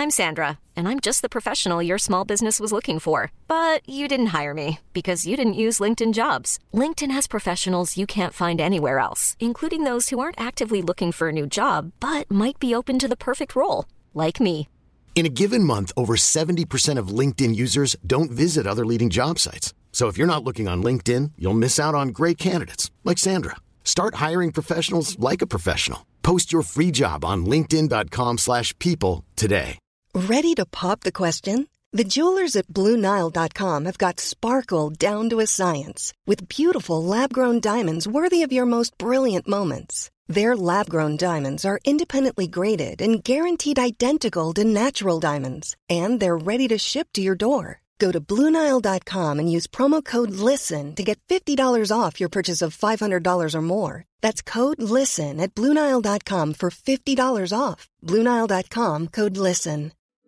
I'm Sandra, and I'm just the professional your small business was looking for. But you didn't hire me because you didn't use LinkedIn Jobs. LinkedIn has professionals you can't find anywhere else, including those who aren't actively looking for a new job, but might be open to the perfect role, like me. In a given month, over 70% of LinkedIn users don't visit other leading job sites. So if you're not looking on LinkedIn, you'll miss out on great candidates like Sandra. Start hiring professionals like a professional. Post your free job on linkedin.com/people today. Ready to pop the question? The jewelers at BlueNile.com have got sparkle down to a science with beautiful lab-grown diamonds worthy of your most brilliant moments. Their lab-grown diamonds are independently graded and guaranteed identical to natural diamonds, and they're ready to ship to your door. Go to BlueNile.com and use promo code LISTEN to get $50 off your purchase of $500 or more. That's code LISTEN at BlueNile.com for $50 off. BlueNile.com, code LISTEN.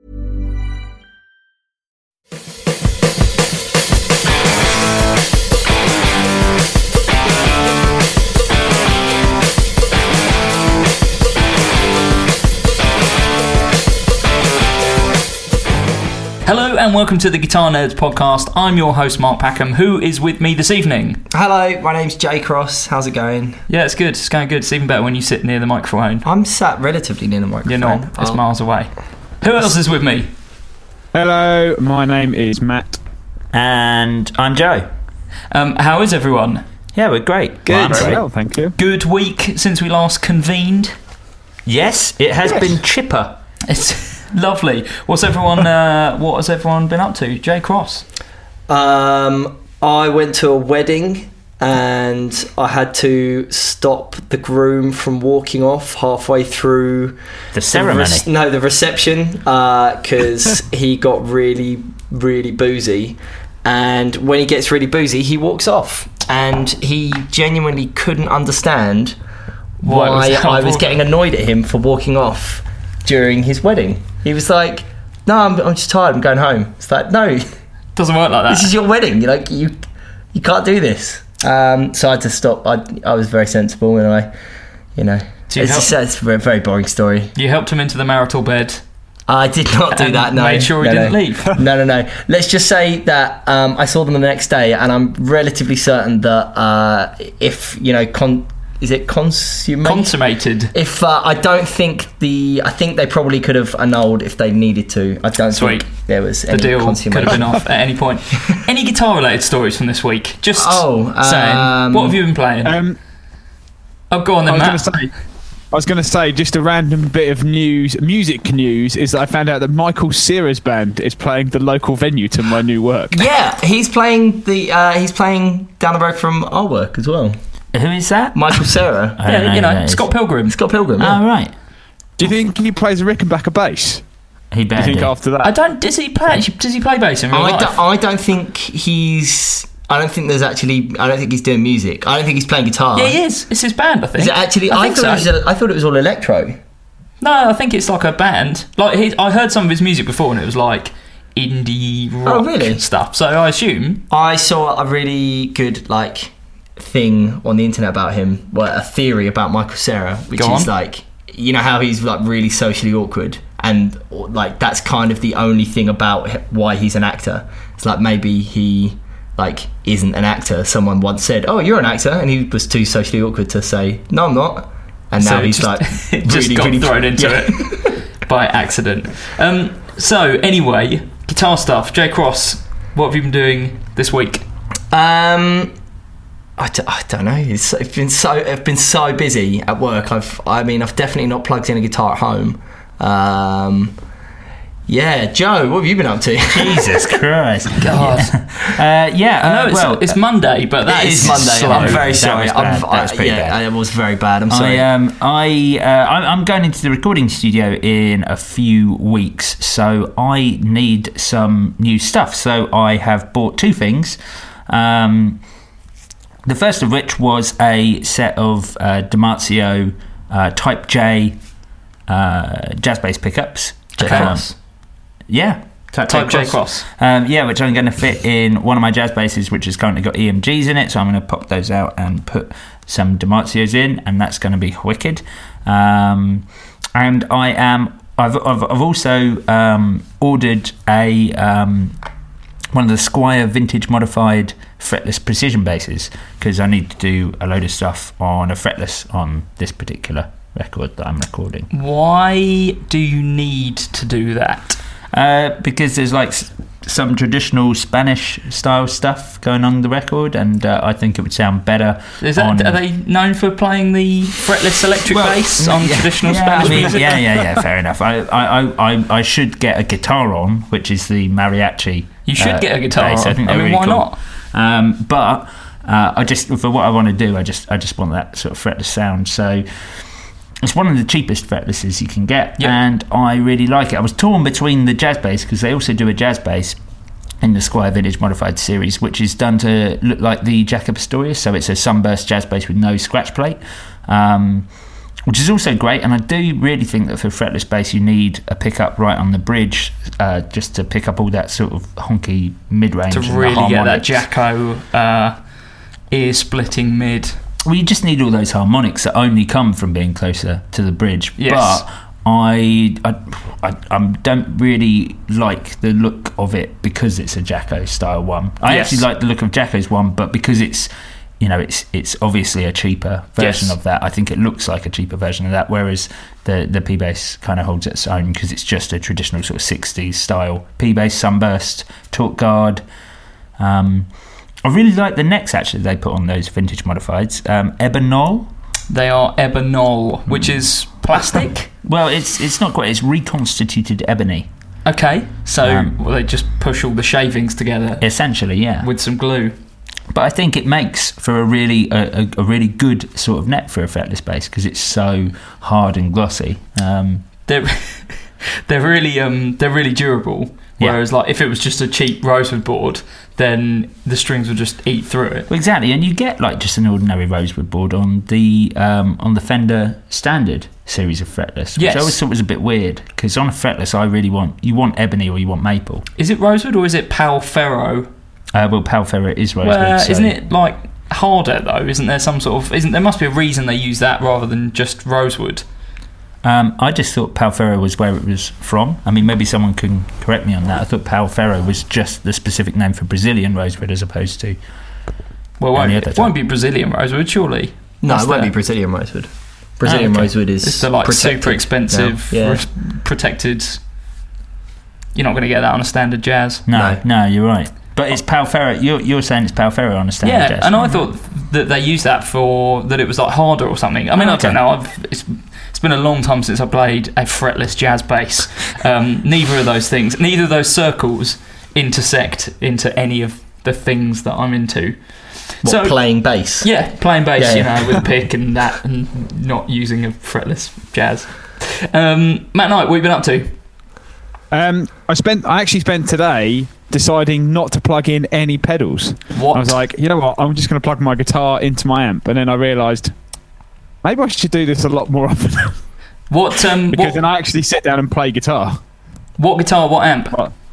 Hello and welcome to the Guitar Nerds podcast. I'm your host Mark Packham. Who is with me this evening? Hello, my name's Jay Cross. How's it going? Yeah, it's good. It's going good. It's even better when you sit near the microphone. I'm sat relatively near the microphone. You're not. It's miles away. Who else is with me? Hello, my name is Matt. And I'm Joe. How is everyone? Yeah, we're great. Good. Very well, thank you. Good week since we last convened. Yes, it has been chipper. It's lovely. What has everyone been up to? Jay Cross. I went to a wedding and I had to stop the groom from walking off halfway through The ceremony. the reception, because he got really, really boozy. And when he gets really boozy, he walks off. And he genuinely couldn't understand why I was getting annoyed at him for walking off during his wedding. He was like, "No, I'm just tired. I'm going home." It's like, no, Doesn't work like that. this is your wedding. You're like, you can't do this. So I had to stop. I was very sensible, and it's a very boring story. You helped him into the marital bed. I did not do that. No, made sure he didn't leave. No. Let's just say that I saw them the next day, and I'm relatively certain that if is it Consummated. If I think they probably could have annulled if they needed to. I don't think there was any the deal consummation. could have been off at any point. Any guitar related stories from this week? Just saying. What have you been playing? Go on then, Matt. I was going to say, just a random bit of music news, is that I found out that Michael Cera's band is playing the local venue to my new work. Yeah, he's playing down the road from our work as well. Who is that? Michael Cera. Scott Pilgrim. Scott Pilgrim. Yeah. Oh, right. Do you think he plays a Rickenbacker bass? He better. Do you think after that? Does he play bass in real life? I don't think he's doing music. I don't think he's playing guitar. Yeah, he is. It's his band, I think. Is it actually? I thought it was all electro. No, I think it's like a band. I heard some of his music before, and it was like indie rock stuff. So I assume. I saw a really good thing on the internet about him, a theory about Michael Cera, which is how he's really socially awkward, and that's kind of the only thing about why he's an actor. It's maybe he isn't an actor. Someone once said, "Oh, you're an actor," and he was too socially awkward to say, "No, I'm not." And now he's just got thrown into it by accident. So anyway, guitar stuff. Jay Cross, what have you been doing this week? I don't know. I've been so busy at work. I've definitely not plugged in a guitar at home. Joe, what have you been up to? Jesus Christ, God. I know it's Monday, but that is Monday. slow. I'm very sorry. That was pretty bad. It was very bad. I'm sorry. I'm going into the recording studio in a few weeks, so I need some new stuff. So I have bought two things. The first of which was a set of Damasio Type J jazz bass pickups. Yeah. Type J Cross. Which I'm going to fit in one of my jazz basses, which has currently got EMGs in it, so I'm going to pop those out and put some Damasio's in, and that's going to be wicked. And I am I've also ordered a one of the Squier vintage modified fretless precision basses, because I need to do a load of stuff on a fretless on this particular record that I'm recording. Why do you need to do that? Because there's like some traditional Spanish style stuff going on the record, and I think it would sound better. Are they known for playing the fretless electric bass on traditional Spanish music? Yeah, fair enough. I should get a guitar on, which is the mariachi. You should get a guitar bass. on. I think they're really why cool. not? But I just, for what I want to do, I just want that sort of fretless sound. So it's one of the cheapest fretlesses you can get, and I really like it. I was torn between the jazz bass, because they also do a jazz bass in the Squier Vintage Modified series, which is done to look like the Jaco Pastorius, so it's a sunburst jazz bass with no scratch plate, which is also great. And I do really think that for fretless bass you need a pickup right on the bridge, just to pick up all that sort of honky mid-range to and really the get that harmonics. Jaco ear-splitting mid. Well, you just need all those harmonics that only come from being closer to the bridge. Yes. But I don't really like the look of it because it's a Jaco style one. I actually like the look of Jaco's one, but because it's obviously a cheaper version of that, I think it looks like a cheaper version of that, whereas the P-Bass kind of holds its own because it's just a traditional sort of 60s style P-Bass, sunburst, torque guard. I really like the necks actually they put on those vintage modifieds. Ebonol. They are Ebonol, which is plastic. Well, it's not quite. It's reconstituted ebony. Okay, so they just push all the shavings together. Essentially, yeah. With some glue. But I think it makes for a really good sort of neck for a fretless bass because it's so hard and glossy. They're really durable. Whereas, like, if it was just a cheap rosewood board, then the strings would just eat through it. Well, exactly, and you get like just an ordinary rosewood board on the Fender Standard series of fretless, which I always thought was a bit weird because on a fretless, you want ebony or you want maple. Is it rosewood or is it Pal Ferro? Well, Pal Ferro is rosewood. Well, so. isn't it like harder though? Isn't there some sort of? There must be a reason they use that rather than just rosewood. I just thought Pal Ferro was where it was from. I mean, maybe someone can correct me on that. I thought Pal Ferro was just the specific name for Brazilian rosewood as opposed to... Well, it won't be Brazilian rosewood, surely. No, it won't be Brazilian rosewood. Brazilian rosewood is... It's the like super expensive, protected... You're not going to get that on a standard jazz. No, you're right. But it's Pal Ferro. You're saying it's Pal Ferro on a standard jazz. Yeah, and I thought that they used that that it was like harder or something. I mean, I don't know. It's been a long time since I played a fretless jazz bass. Neither of those circles intersect into any of the things that I'm into. Playing bass? Yeah, playing bass, with a pick and that, and not using a fretless jazz. Matt Knight, what have you been up to? I actually spent today deciding not to plug in any pedals. What? I was like, you know what, I'm just going to plug my guitar into my amp, and then I realised maybe I should do this a lot more often. Then I actually sit down and play guitar. What guitar? What amp?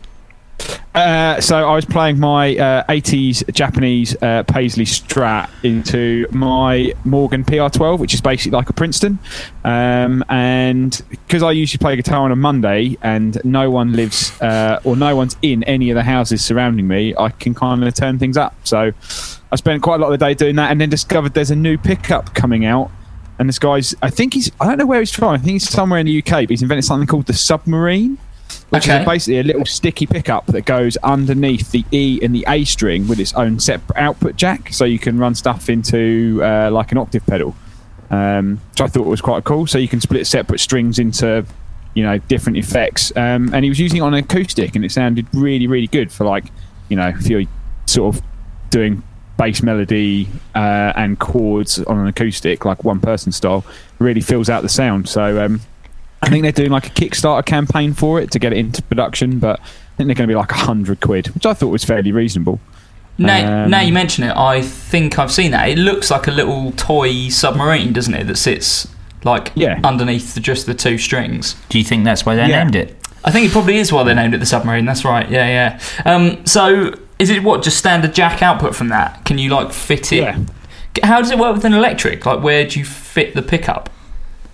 So I was playing my 80s Japanese Paisley Strat into my Morgan PR12, which is basically like a Princeton. And because I usually play guitar on a Monday and no one lives or no one's in any of the houses surrounding me, I can kind of turn things up. So I spent quite a lot of the day doing that and then discovered there's a new pickup coming out. And this guy's, I don't know where he's from. I think he's somewhere in the UK, but he's invented something called the Submarine, which is basically a little sticky pickup that goes underneath the E and the A string with its own separate output jack, so you can run stuff into like an octave pedal, which I thought was quite cool. So you can split separate strings into, different effects. And he was using it on an acoustic, and it sounded really, really good for if you're sort of doing bass melody and chords on an acoustic, like one person style, really fills out the sound. So I think they're doing like a Kickstarter campaign for it to get it into production, but I think they're going to be like £100, which I thought was fairly reasonable. Now you mention it, I think I've seen that. It looks like a little toy submarine, doesn't it, that sits underneath just the two strings. Do you think that's why they named it? I think it probably is why they named it the Submarine. That's right. Yeah. So is it just standard jack output from that? Can you fit it? Yeah. How does it work with an electric? Like, where do you fit the pickup?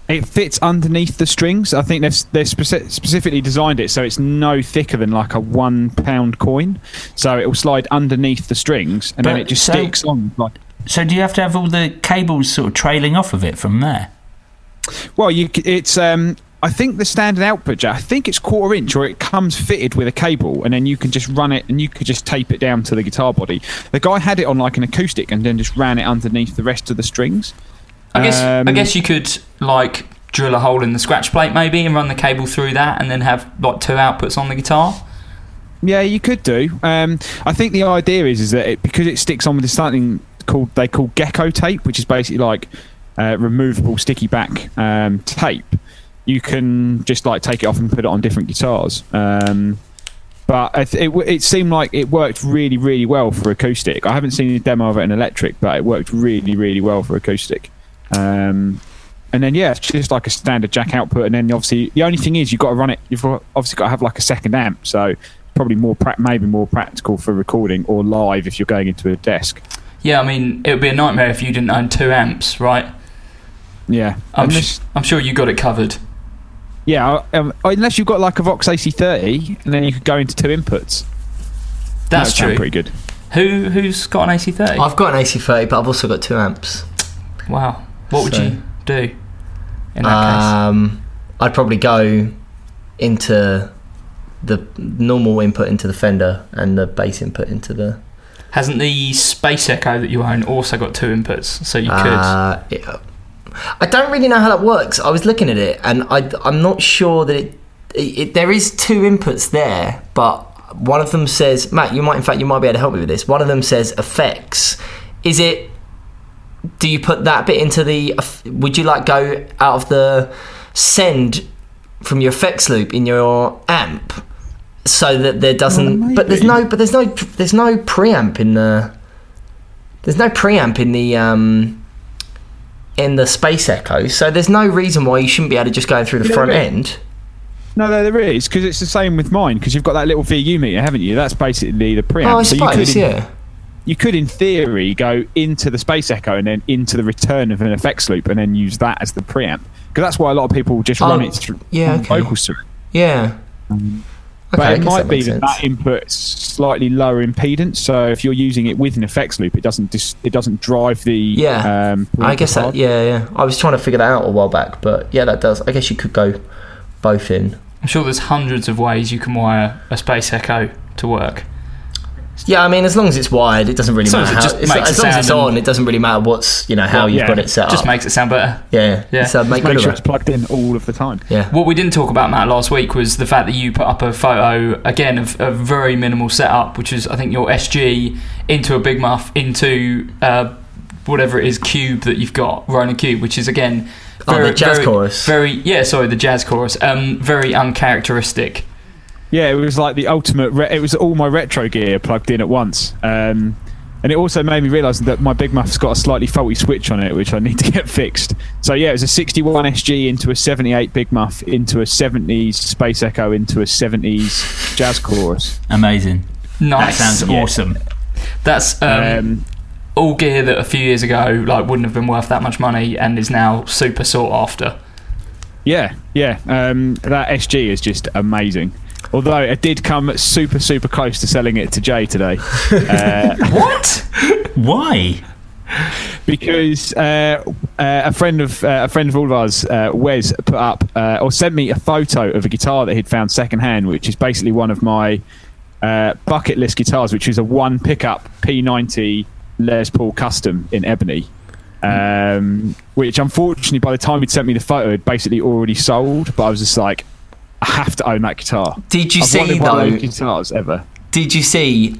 It fits underneath the strings. I think they've specifically designed it so it's no thicker than like a £1 coin. So it will slide underneath the strings, and then it just sticks on. So do you have to have all the cables sort of trailing off of it from there? Well, it's. I think the standard output jack, I think it's 1/4 inch, or it comes fitted with a cable, and then you can just run it and you could just tape it down to the guitar body. The guy had it on like an acoustic and then just ran it underneath the rest of the strings. I guess you could like drill a hole in the scratch plate maybe and run the cable through that and then have like 2 outputs on the guitar. Yeah, you could do. I think the idea is that because it sticks on with something they call gecko tape, which is basically like removable sticky back tape. You can just like take it off and put it on different guitars. But it seemed like it worked really, really well for acoustic. I haven't seen a demo of it in electric, but it worked really, really well for acoustic. And then it's just like a standard jack output. And then obviously the only thing is you've got to run it. You've obviously got to have like a second amp. So probably maybe more practical for recording or live if you're going into a desk. Yeah, I mean it would be a nightmare if you didn't own 2 amps, right? Yeah, I'm sure you got it covered. Yeah, unless you've got like a Vox AC30, and then you could go into 2 inputs. That's true. Pretty good. Who's got an AC30? I've got an AC30, but I've also got 2 amps. Wow. What would you do in that case? I'd probably go into the normal input into the Fender and the bass input into the... Hasn't the Space Echo that you own also got 2 inputs? So you could... I don't really know how that works. I was looking at it, and I'm not sure that it there is 2 inputs there, but one of them says, Matt, you might be able to help me with this. One of them says effects. Is it? Do you put that bit into the? Would you like go out of the send from your effects loop in your amp, so that there doesn't? But there's no preamp in the. There's no preamp in the Space Echo, so there's no reason why you shouldn't be able to just go through the front end. No, there is, because it's the same with mine, because you've got that little VU meter, haven't you? That's basically the preamp. Oh, I suppose, you could, in theory, go into the Space Echo and then into the return of an effects loop and then use that as the preamp, because that's why a lot of people just run it through vocals through. Yeah. But it might be that input's slightly lower impedance, so if you're using it with an effects loop, it doesn't drive the I guess that I was trying to figure that out a while back, but that does. I guess you could go both in. I'm sure there's hundreds of ways you can wire a Space Echo to work. Yeah, I mean, as long as it's wired, it doesn't really matter. As long as it's on, it doesn't really matter how you've got it set up. Just makes it sound better. Yeah. So make sure it's plugged in all of the time. Yeah. What we didn't talk about, Matt, last week was the fact that you put up a photo again of a very minimal setup, which is I think your SG into a Big Muff into whatever it is cube that you've got, Roland Cube, which is again the jazz chorus. The jazz chorus. Very uncharacteristic. Yeah, it was like the ultimate. It was all my retro gear plugged in at once, and it also made me realise that my Big Muff's got a slightly faulty switch on it, which I need to get fixed. So it was a 61 SG into a 78 Big Muff into a 70s Space Echo into a 70s jazz chorus. Amazing. Nice. That sounds awesome. That's all gear that a few years ago wouldn't have been worth that much money and is now super sought after. Yeah. That SG is just amazing. Although it did come super, super close to selling it to Jay today. What? Why? Because a friend of all of ours, Wes, put up or sent me a photo of a guitar that he'd found secondhand, which is basically one of my bucket list guitars, which is a 1 pickup P90 Les Paul Custom in ebony. Which unfortunately, by the time he'd sent me the photo, had basically already sold. But I was just like, I have to own that guitar. Did you see one of those guitars ever? Did you see?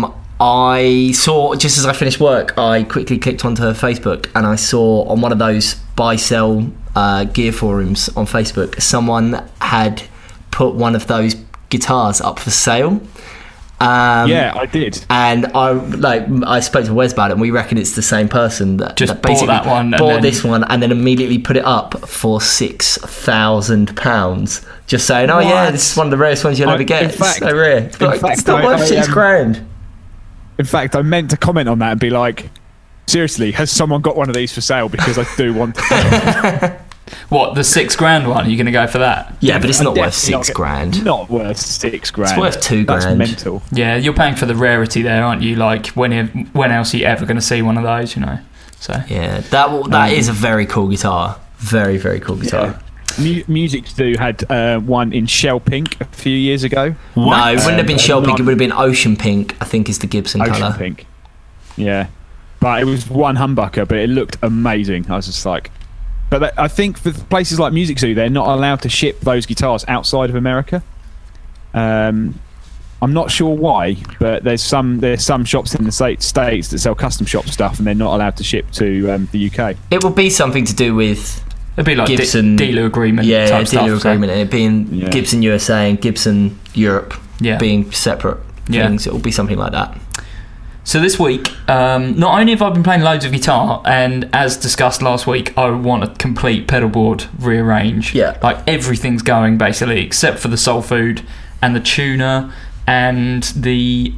I saw just as I finished work, I quickly clicked onto her Facebook and I saw on one of those buy-sell gear forums on Facebook, someone had put one of those guitars up for sale. Yeah, I did, and I spoke to Wes about it, and we reckon it's the same person that just basically bought this one and then immediately put it up for £6,000. Just saying, this is one of the rarest ones you'll ever get. It's so rare. It's not worth £6,000. In fact, I meant to comment on that and be like, seriously, has someone got one of these for sale? Because I do want to. What, the $6,000 one? Are you going to go for that? Yeah, but it's not worth $6,000. Not worth $6,000. It's worth $2,000. That's mental. Yeah, you're paying for the rarity there, aren't you? Like, when else are you ever going to see one of those, you know? So yeah, that is a very cool guitar. Very, very cool guitar. Yeah. Music To Do had one in shell pink a few years ago. What? No, it wouldn't have been shell pink. It would have been ocean pink, I think is the Gibson colour. Ocean pink. Yeah. But it was one humbucker, but it looked amazing. I was just like... But I think for places like Music Zoo, they're not allowed to ship those guitars outside of America. I'm not sure why, but there's some shops in the States that sell custom shop stuff, and they're not allowed to ship to the UK. It will be something to do with it'd be like Gibson dealer agreement. Yeah, type dealer stuff, agreement, and it being Gibson USA and Gibson Europe being separate things. It will be something like that. So this week, not only have I been playing loads of guitar, and as discussed last week, I want a complete pedal board rearrange. Yeah. Like everything's going basically, except for the Soul Food and the tuner and the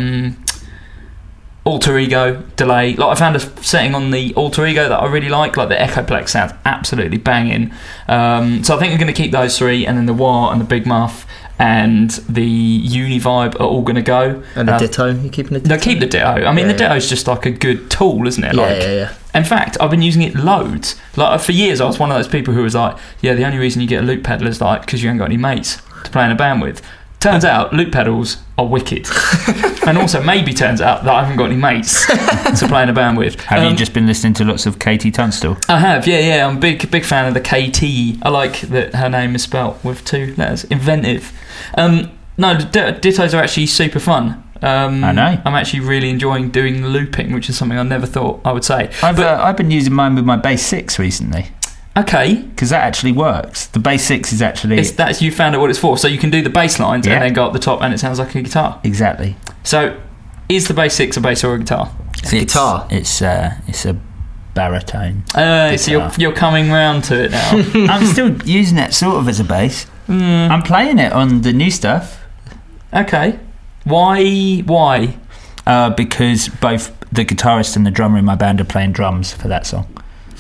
Alter Ego delay. Like I found a setting on the Alter Ego that I really like the Echoplex sounds absolutely banging. So I think I'm going to keep those three, and then the Wah and the Big Muff and the Univibe are all going to go. And the Ditto, you keeping the Ditto? No, keep the Ditto. I mean, the Ditto's just like a good tool, isn't it? Yeah. In fact, I've been using it loads. Like for years, I was one of those people who was like, yeah, the only reason you get a loop pedal is like because you ain't got any mates to play in a band with. Turns out loop pedals are wicked. And also maybe turns out that I haven't got any mates to play in a band with. Have you just been listening to lots of Katie Tunstall? I have, yeah. I'm a big fan of the KT. I like that her name is spelt with 2 letters. Inventive. No, Dittos are actually super fun. I know. I'm actually really enjoying doing looping, which is something I never thought I would say. I've been using mine with my Bass 6 recently. Okay. Because that actually works. The Bass 6 is actually... you found out what it's for. So you can do the bass lines and then go up the top and it sounds like a guitar. Exactly. So, is the Bass 6 a bass or a guitar? It's a guitar. It's a baritone. So you're coming round to it now. I'm still using it sort of as a bass. I'm playing it on the new stuff. Okay. Why? Because both the guitarist and the drummer in my band are playing drums for that song.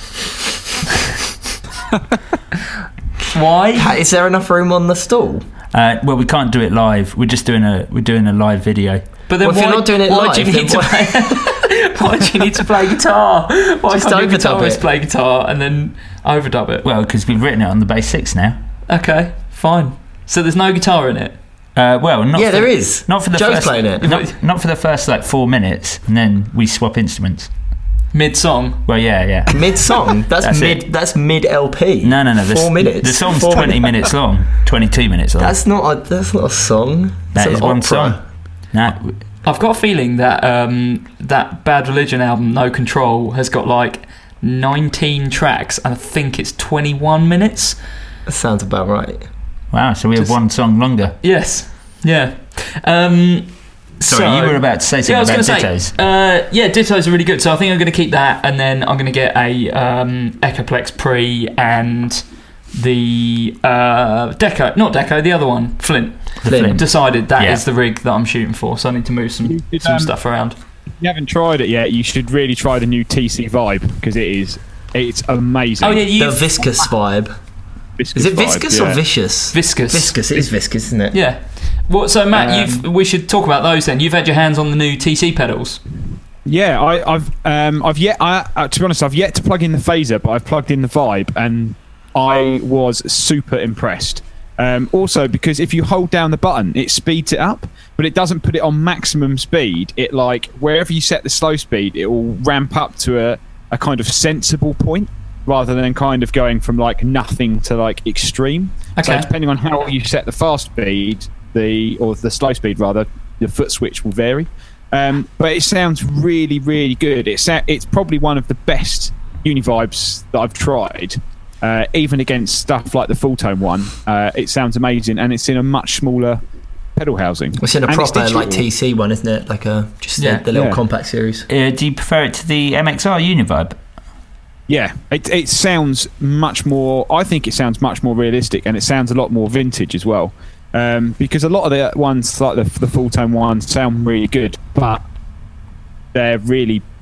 Why? Is there enough room on the stall? Well, we can't do it live. We're doing a live video. But then if you're not doing it live, do you need to play? Why do you need to play guitar? Why just can't your overdub guitarist it. play guitar and then overdub it? Well, because we've written it on the Bass 6 now. Okay, fine. So there's no guitar in it. There is. Not for the Joe's first, playing it. Not for the first 4 minutes, and then we swap instruments. Mid-song? Well, yeah. Mid-song? That's mid-LP. No. 4 minutes. The song's 20 minutes long. 22 minutes long. That's not a song. That is one opera. song. No. I've got a feeling that that Bad Religion album, No Control, has got 19 tracks, and I think it's 21 minutes. That sounds about right. Wow, so we have one song longer. Yes. Yeah. Sorry, you were about to say something about Dittos. Dittos are really good. So I think I'm going to keep that, and then I'm going to get a Echoplex Pre and the Deco, not Deco, the other one, Flint. Decided that is the rig that I'm shooting for, so I need to move some stuff around. You haven't tried it yet. You should really try the new TC Vibe because it's amazing. Oh yeah, the Viscous Vibe. Is it viscous or vicious? Viscous. Viscous. It is viscous, isn't it? Yeah. Well, so Matt, we should talk about those then. You've had your hands on the new TC pedals. Yeah, to be honest, I've yet to plug in the phaser, but I've plugged in the Vibe, and I was super impressed. Also, because if you hold down the button, it speeds it up, but it doesn't put it on maximum speed. It wherever you set the slow speed, it will ramp up to a kind of sensible point, rather than kind of going from nothing to extreme. Okay. So depending on how you set the fast speed, or the slow speed rather, the foot switch will vary. But it sounds really, really good. It's probably one of the best Univibes that I've tried. Even against stuff like the full tone one, it sounds amazing, and it's in a much smaller pedal housing. It's in a proper TC one, isn't it? The little compact series. Do you prefer it to the MXR Univibe? Yeah, it sounds much more. I think it sounds much more realistic, and it sounds a lot more vintage as well. Because a lot of the ones like the full tone ones sound really good, but they're really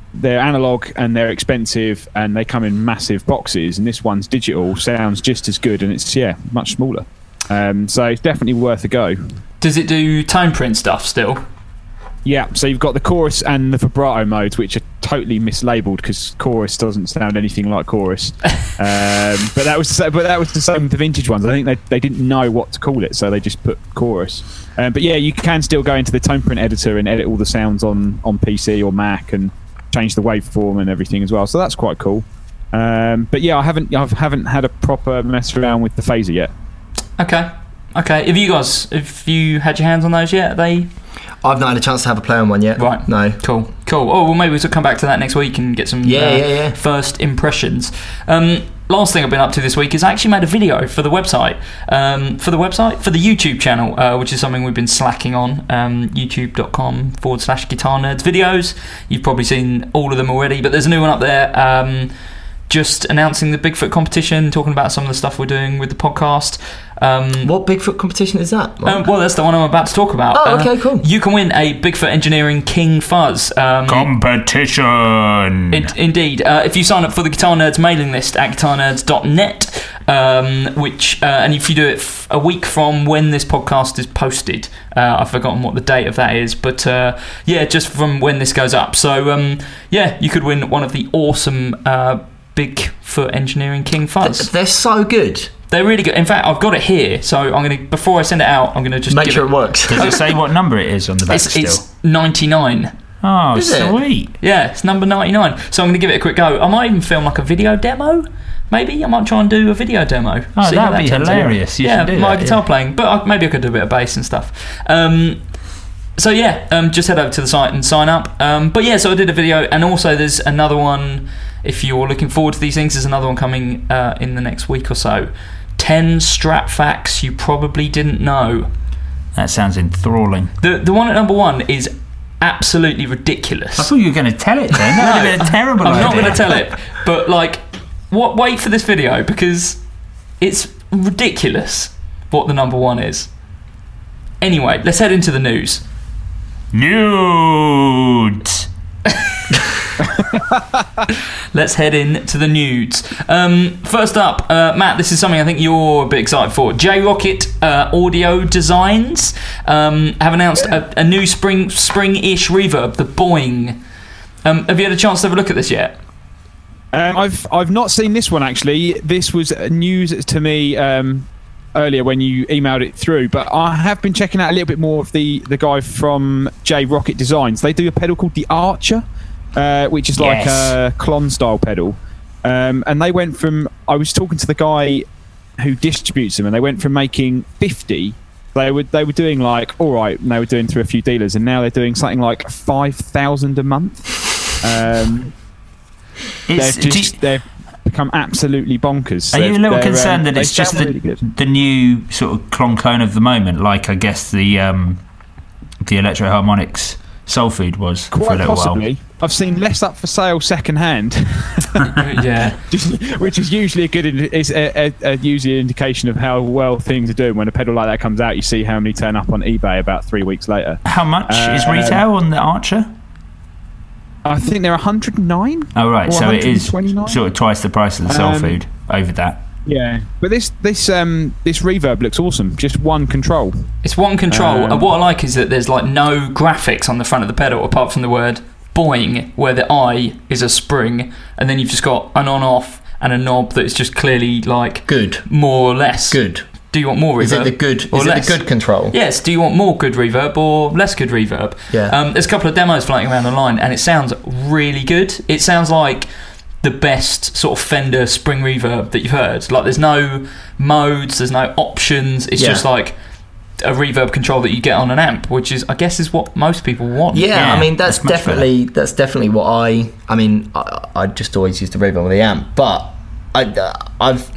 they're analog and they're expensive and they come in massive boxes, and this one's digital, sounds just as good, and it's much smaller. So it's definitely worth a go. Does it do tone print stuff still? Yeah, so you've got the chorus and the vibrato modes, which are totally mislabeled because chorus doesn't sound anything like chorus. But that was the same with the vintage ones. I think they didn't know what to call it, so they just put chorus. But yeah, you can still go into the tone print editor and edit all the sounds on PC or Mac and change the waveform and everything as well. So that's quite cool. But yeah, I haven't had a proper mess around with the phaser yet. Okay. Have you had your hands on those yet? I've not had a chance to have a play on one yet. Right. No. Cool. Oh, well, maybe we should come back to that next week and get some first impressions. Last thing I've been up to this week is I actually made a video for the website. For the YouTube channel, which is something we've been slacking on. youtube.com/Guitar Nerds videos. You've probably seen all of them already, but there's a new one up there. Just announcing the Bigfoot competition, talking about some of the stuff we're doing with the podcast. What Bigfoot competition is that? Well, that's the one I'm about to talk about. Oh, okay, cool. You can win a Bigfoot Engineering King Fuzz competition. Indeed. If you sign up for the Guitar Nerds mailing list at guitarnerds.net, and if you do it a week from when this podcast is posted, I've forgotten what the date of that is, but just from when this goes up. So you could win one of the awesome Bigfoot Engineering King Fuzz. They're so good. They're really good. In fact, I've got it here, so before I send it out, I'm gonna just make sure it works. Does it say what number it is on the back still? It's 99. Oh, is sweet. Yeah, it's number 99. So I'm gonna give it a quick go. I might even film like a video demo. Maybe I might try and do a video demo. Oh, that'd be hilarious. You should do my that, guitar playing, but maybe I could do a bit of bass and stuff. Just head over to the site and sign up. So I did a video, and also there's another one. If you're looking forward to these things, there's another one coming in the next week or so. 10 Strat facts you probably didn't know. That sounds enthralling. The one at number 1 is absolutely ridiculous. I thought you were going to tell it then. That would have been a terrible idea. I'm not going to tell it, but wait for this video because it's ridiculous what the number 1 is. Anyway, let's head into the news. Nudes. Let's head into the nudes. First up, Matt, this is something I think you're a bit excited for. J-Rocket Audio Designs have announced a new spring-ish reverb, the Boing. Have you had a chance to have a look at this yet? I've not seen this one actually. This was news to me earlier when you emailed it through, but I have been checking out a little bit more of the guy from J-Rocket Designs. They do a pedal called the Archer, which is like a Klon style pedal, and they went from, I was talking to the guy who distributes them, and they went from making 50, they were doing like alright, and they were doing through a few dealers, and now they're doing something like 5,000 a month. They've become absolutely bonkers. Are you a little concerned that it's just the new sort of clone of the moment, like I guess the Electro Harmonix Soul Food was quite for a little possibly. while? I've seen less up for sale second hand. Yeah, which is usually usually an indication of how well things are doing. When a pedal like that comes out, you see how many turn up on eBay about 3 weeks later. How much is retail on the Archer? I think they're 109. Oh right, so it is sort of twice the price of the Soul Food over that. Yeah, but this reverb looks awesome. Just one control. It's one control. What I like is that there's like no graphics on the front of the pedal apart from the word Boing, where the I is a spring, and then you've just got an on-off and a knob that is just clearly like good, more or less good. Do you want more reverb? Is it the good? Is it the good control? Yes. Do you want more good reverb or less good reverb? Yeah. There's a couple of demos floating around online, and it sounds really good. It sounds like the best sort of Fender spring reverb that you've heard. Like, there's no modes, there's no options. It's just like a reverb control that you get on an amp, which is, I guess, is what most people want. Yeah, I mean that's definitely what I just always use the reverb on the amp, but I've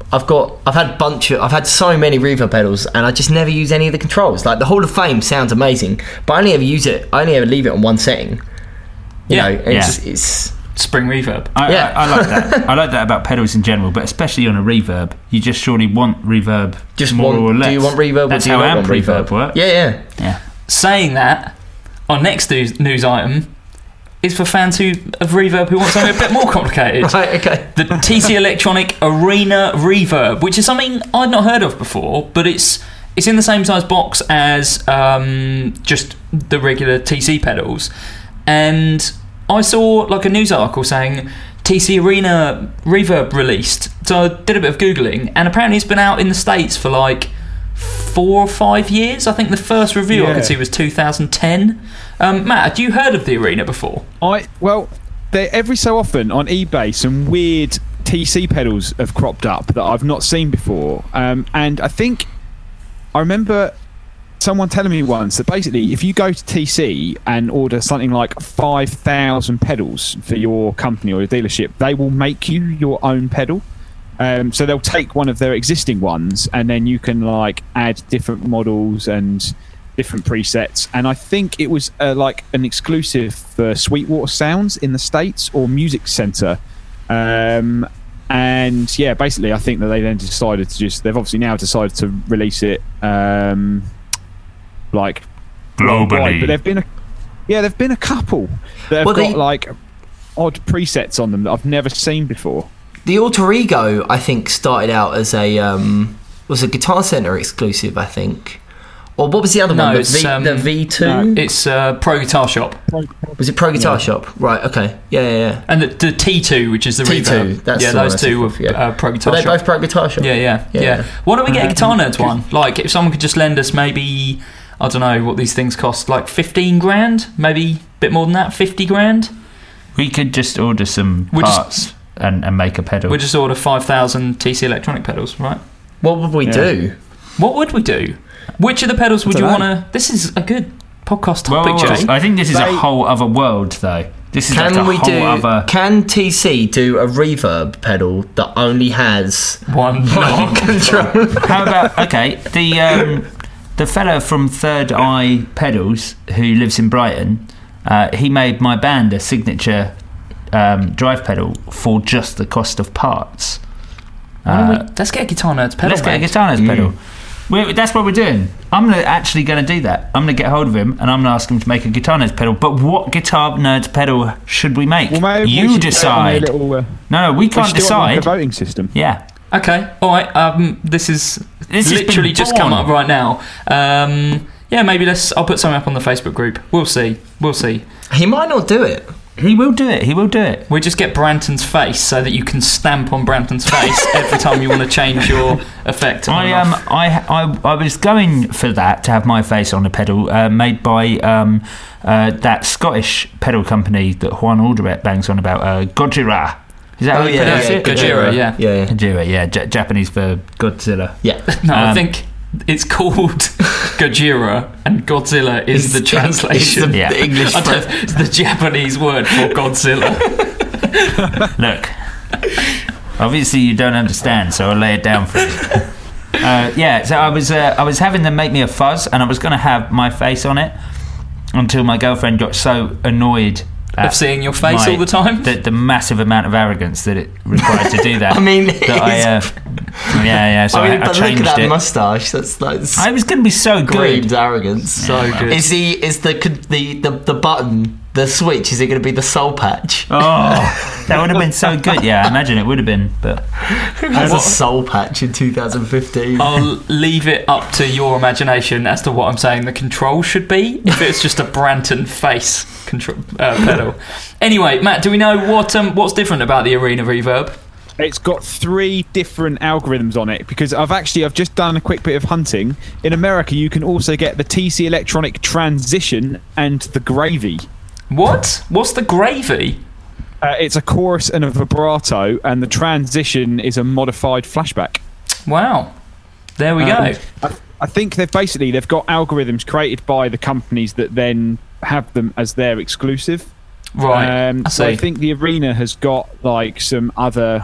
had so many reverb pedals, and I just never use any of the controls. Like the Hall of Fame sounds amazing, but I only ever leave it on one setting. It's spring reverb. I like that. I like that about pedals in general, but especially on a reverb, you just surely want reverb. Or less. Do you want reverb? That's or do you how not amp want reverb works. Yeah. Saying that, our next news item is for fans of Reverb who want something a bit more complicated. Right, okay. The TC Electronic Arena Reverb, which is something I'd not heard of before, but it's in the same size box as just the regular TC pedals. And I saw like a news article saying TC Arena Reverb released. So I did a bit of Googling, and apparently it's been out in the States for like 4 or 5 years. I think the first review I could see was 2010. Matt, had you heard of the Arena before? Every so often on eBay, some weird TC pedals have cropped up that I've not seen before. And I remember someone telling me once that basically if you go to TC and order something like 5,000 pedals for your company or your dealership, they will make you your own pedal. So they'll take one of their existing ones, and then you can like add different models and different presets. And I think it was like an exclusive for Sweetwater Sounds in the States or Music Center. And yeah, basically I think that they then decided to they've obviously now decided to release it like globally. But there've been a couple that have got like odd presets on them that I've never seen before. The Alter Ego, I think, started out as was a Guitar Center exclusive, I think. Or what was the other one? The V2? No, it's Pro Guitar Shop. Was it Pro Guitar Shop? Right, okay. Yeah. And the T2, which is the T2, Reverb. Those two were Pro Guitar Shop. Are they both Pro Guitar Shop? Yeah. Why don't we get a Guitar Nerds one? Like, if someone could just lend us maybe, I don't know what these things cost, like 15 grand? Maybe a bit more than that, 50 grand? We could just order some parts and make a pedal. We'll just order 5,000 TC Electronic pedals, right? What would we do? What would we do? Which of the pedals would you want to... This is a good podcast topic, Jay. I think this is a whole other world, though. This is Can TC do a reverb pedal that only has one control? How about... Okay, the fella from Third Eye Pedals, who lives in Brighton, he made my band a signature drive pedal for just the cost of parts. Let's get a Guitar Nerds pedal. Let's get a Guitar Nerds pedal. That's what we're doing. I'm actually going to do that. I'm going to get hold of him and I'm going to ask him to make a Guitar Nerds pedal. But what Guitar Nerds pedal should we make? Well, you decide. No, we can't decide. A voting system. Yeah. Okay. All right. This is literally just come up right now. Maybe I'll put something up on the Facebook group. We'll see. He might not do it. He will do it. We just get Branton's face so that you can stamp on Branton's face every time you want to change your effect. I was going for that, to have my face on a pedal made by that Scottish pedal company that Juan Alderete bangs on about, Gojira. Is that how you pronounce it? Gojira, yeah. Gojira, yeah. Japanese for Godzilla. Yeah. No, I think it's called Gojira, and Godzilla is the translation. The English it's the Japanese word for Godzilla. Look, obviously you don't understand, so I'll lay it down for you. So I was having them make me a fuzz, and I was going to have my face on it until my girlfriend got so annoyed of seeing your face all the time. The massive amount of arrogance that it required to do that. I mean, So I but changed look at that it. Moustache. That's like I was going to be so screamed good. Arrogance. So good. Is the button, the switch? Is it going to be the soul patch? Oh, that would have been so good. Yeah, I imagine it would have been. But who has a soul patch in 2015? I'll leave it up to your imagination as to what I'm saying the control should be. If it's just a Branton face pedal. Anyway, Matt, do we know what's different about the Arena Reverb? It's got 3 different algorithms on it, because I've just done a quick bit of hunting. In America, you can also get the TC Electronic Transition and the Gravy. What? What's the Gravy? It's a chorus and a vibrato, and the Transition is a modified flashback. Wow. There we go. I think they've got algorithms created by the companies that then have them as their exclusive. Right. So I think the Arena has got like some other,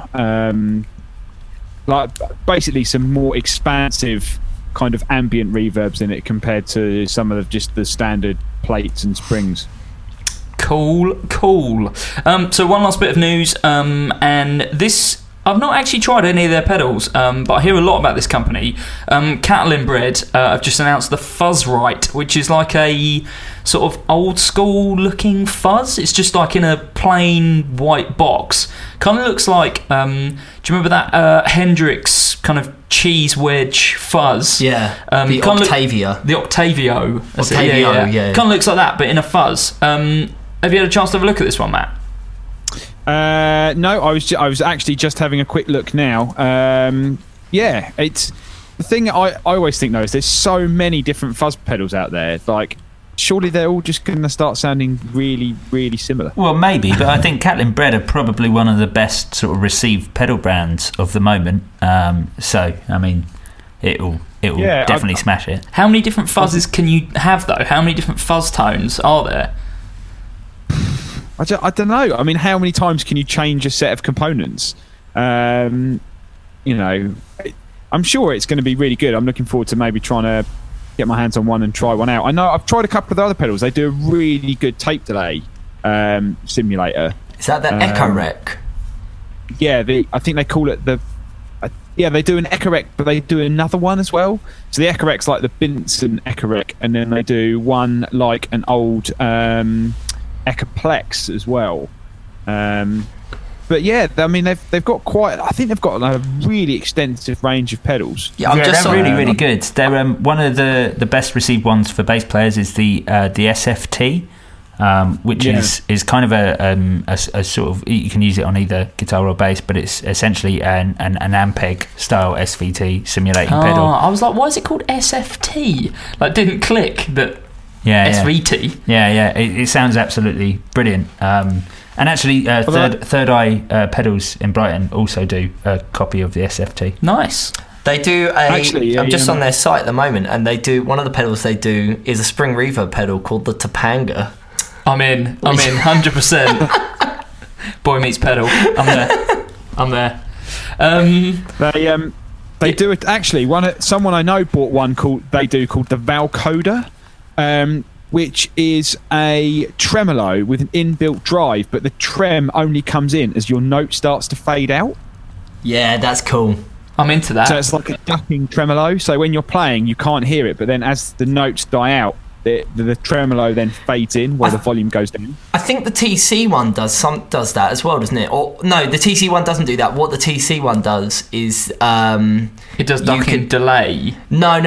like basically some more expansive kind of ambient reverbs in it compared to some of just the standard plates and springs. Cool. So one last bit of news, and this I've not actually tried any of their pedals, but I hear a lot about this company. Cattle Inbred have just announced the Fuzzrite, which is like a sort of old school looking fuzz. It's just like in a plain white box. Kind of looks like, do you remember that Hendrix kind of cheese wedge fuzz? Yeah, the Octavia. The Octavio. Yeah. Kind of looks like that, but in a fuzz. Have you had a chance to have a look at this one, Matt? No, I was actually just having a quick look now. It's the thing I always think though is there's so many different fuzz pedals out there. Like, surely they're all just going to start sounding really, really similar. Well, maybe, but I think Cattle Inbred are probably one of the best sort of received pedal brands of the moment. So, I mean, it'll definitely smash it. How many different fuzzes can you have though? How many different fuzz tones are there? I don't know. I mean, how many times can you change a set of components? I'm sure it's going to be really good. I'm looking forward to maybe trying to get my hands on one and try one out. I know I've tried a couple of the other pedals. They do a really good tape delay simulator. Is that the Echolec? Yeah, I think they call it the... they do an Echolec, but they do another one as well. So the Echolec's like the Binson Echolec, and then they do one like an old... Echoplex as well, but yeah, I mean they've got quite. I think they've got a really extensive range of pedals. Yeah, they're really good. They're one of the best received ones for bass players is the SFT, which is kind of a sort of, you can use it on either guitar or bass, but it's essentially an Ampeg style SVT simulating pedal. I was like, why is it called SFT? Like, didn't click that. SVT. Yeah. It sounds absolutely brilliant. And actually, Third Eye Pedals in Brighton also do a copy of the SFT. Nice. They do I'm just on their site at the moment, and they do one of the pedals they do is a spring reverb pedal called the Topanga. I'm in 100%. Boy meets pedal. I'm there. They do it actually. Someone I know bought one called the Valcoder. Which is a tremolo with an inbuilt drive, but the trem only comes in as your note starts to fade out. Yeah, that's cool. I'm into that. So it's like a ducking tremolo. So when you're playing, you can't hear it, but then as the notes die out, the tremolo then fades in while the volume goes down. I think the TC one does that as well, doesn't it? Or no, the TC one doesn't do that. What the TC one does is it does ducking delay. No.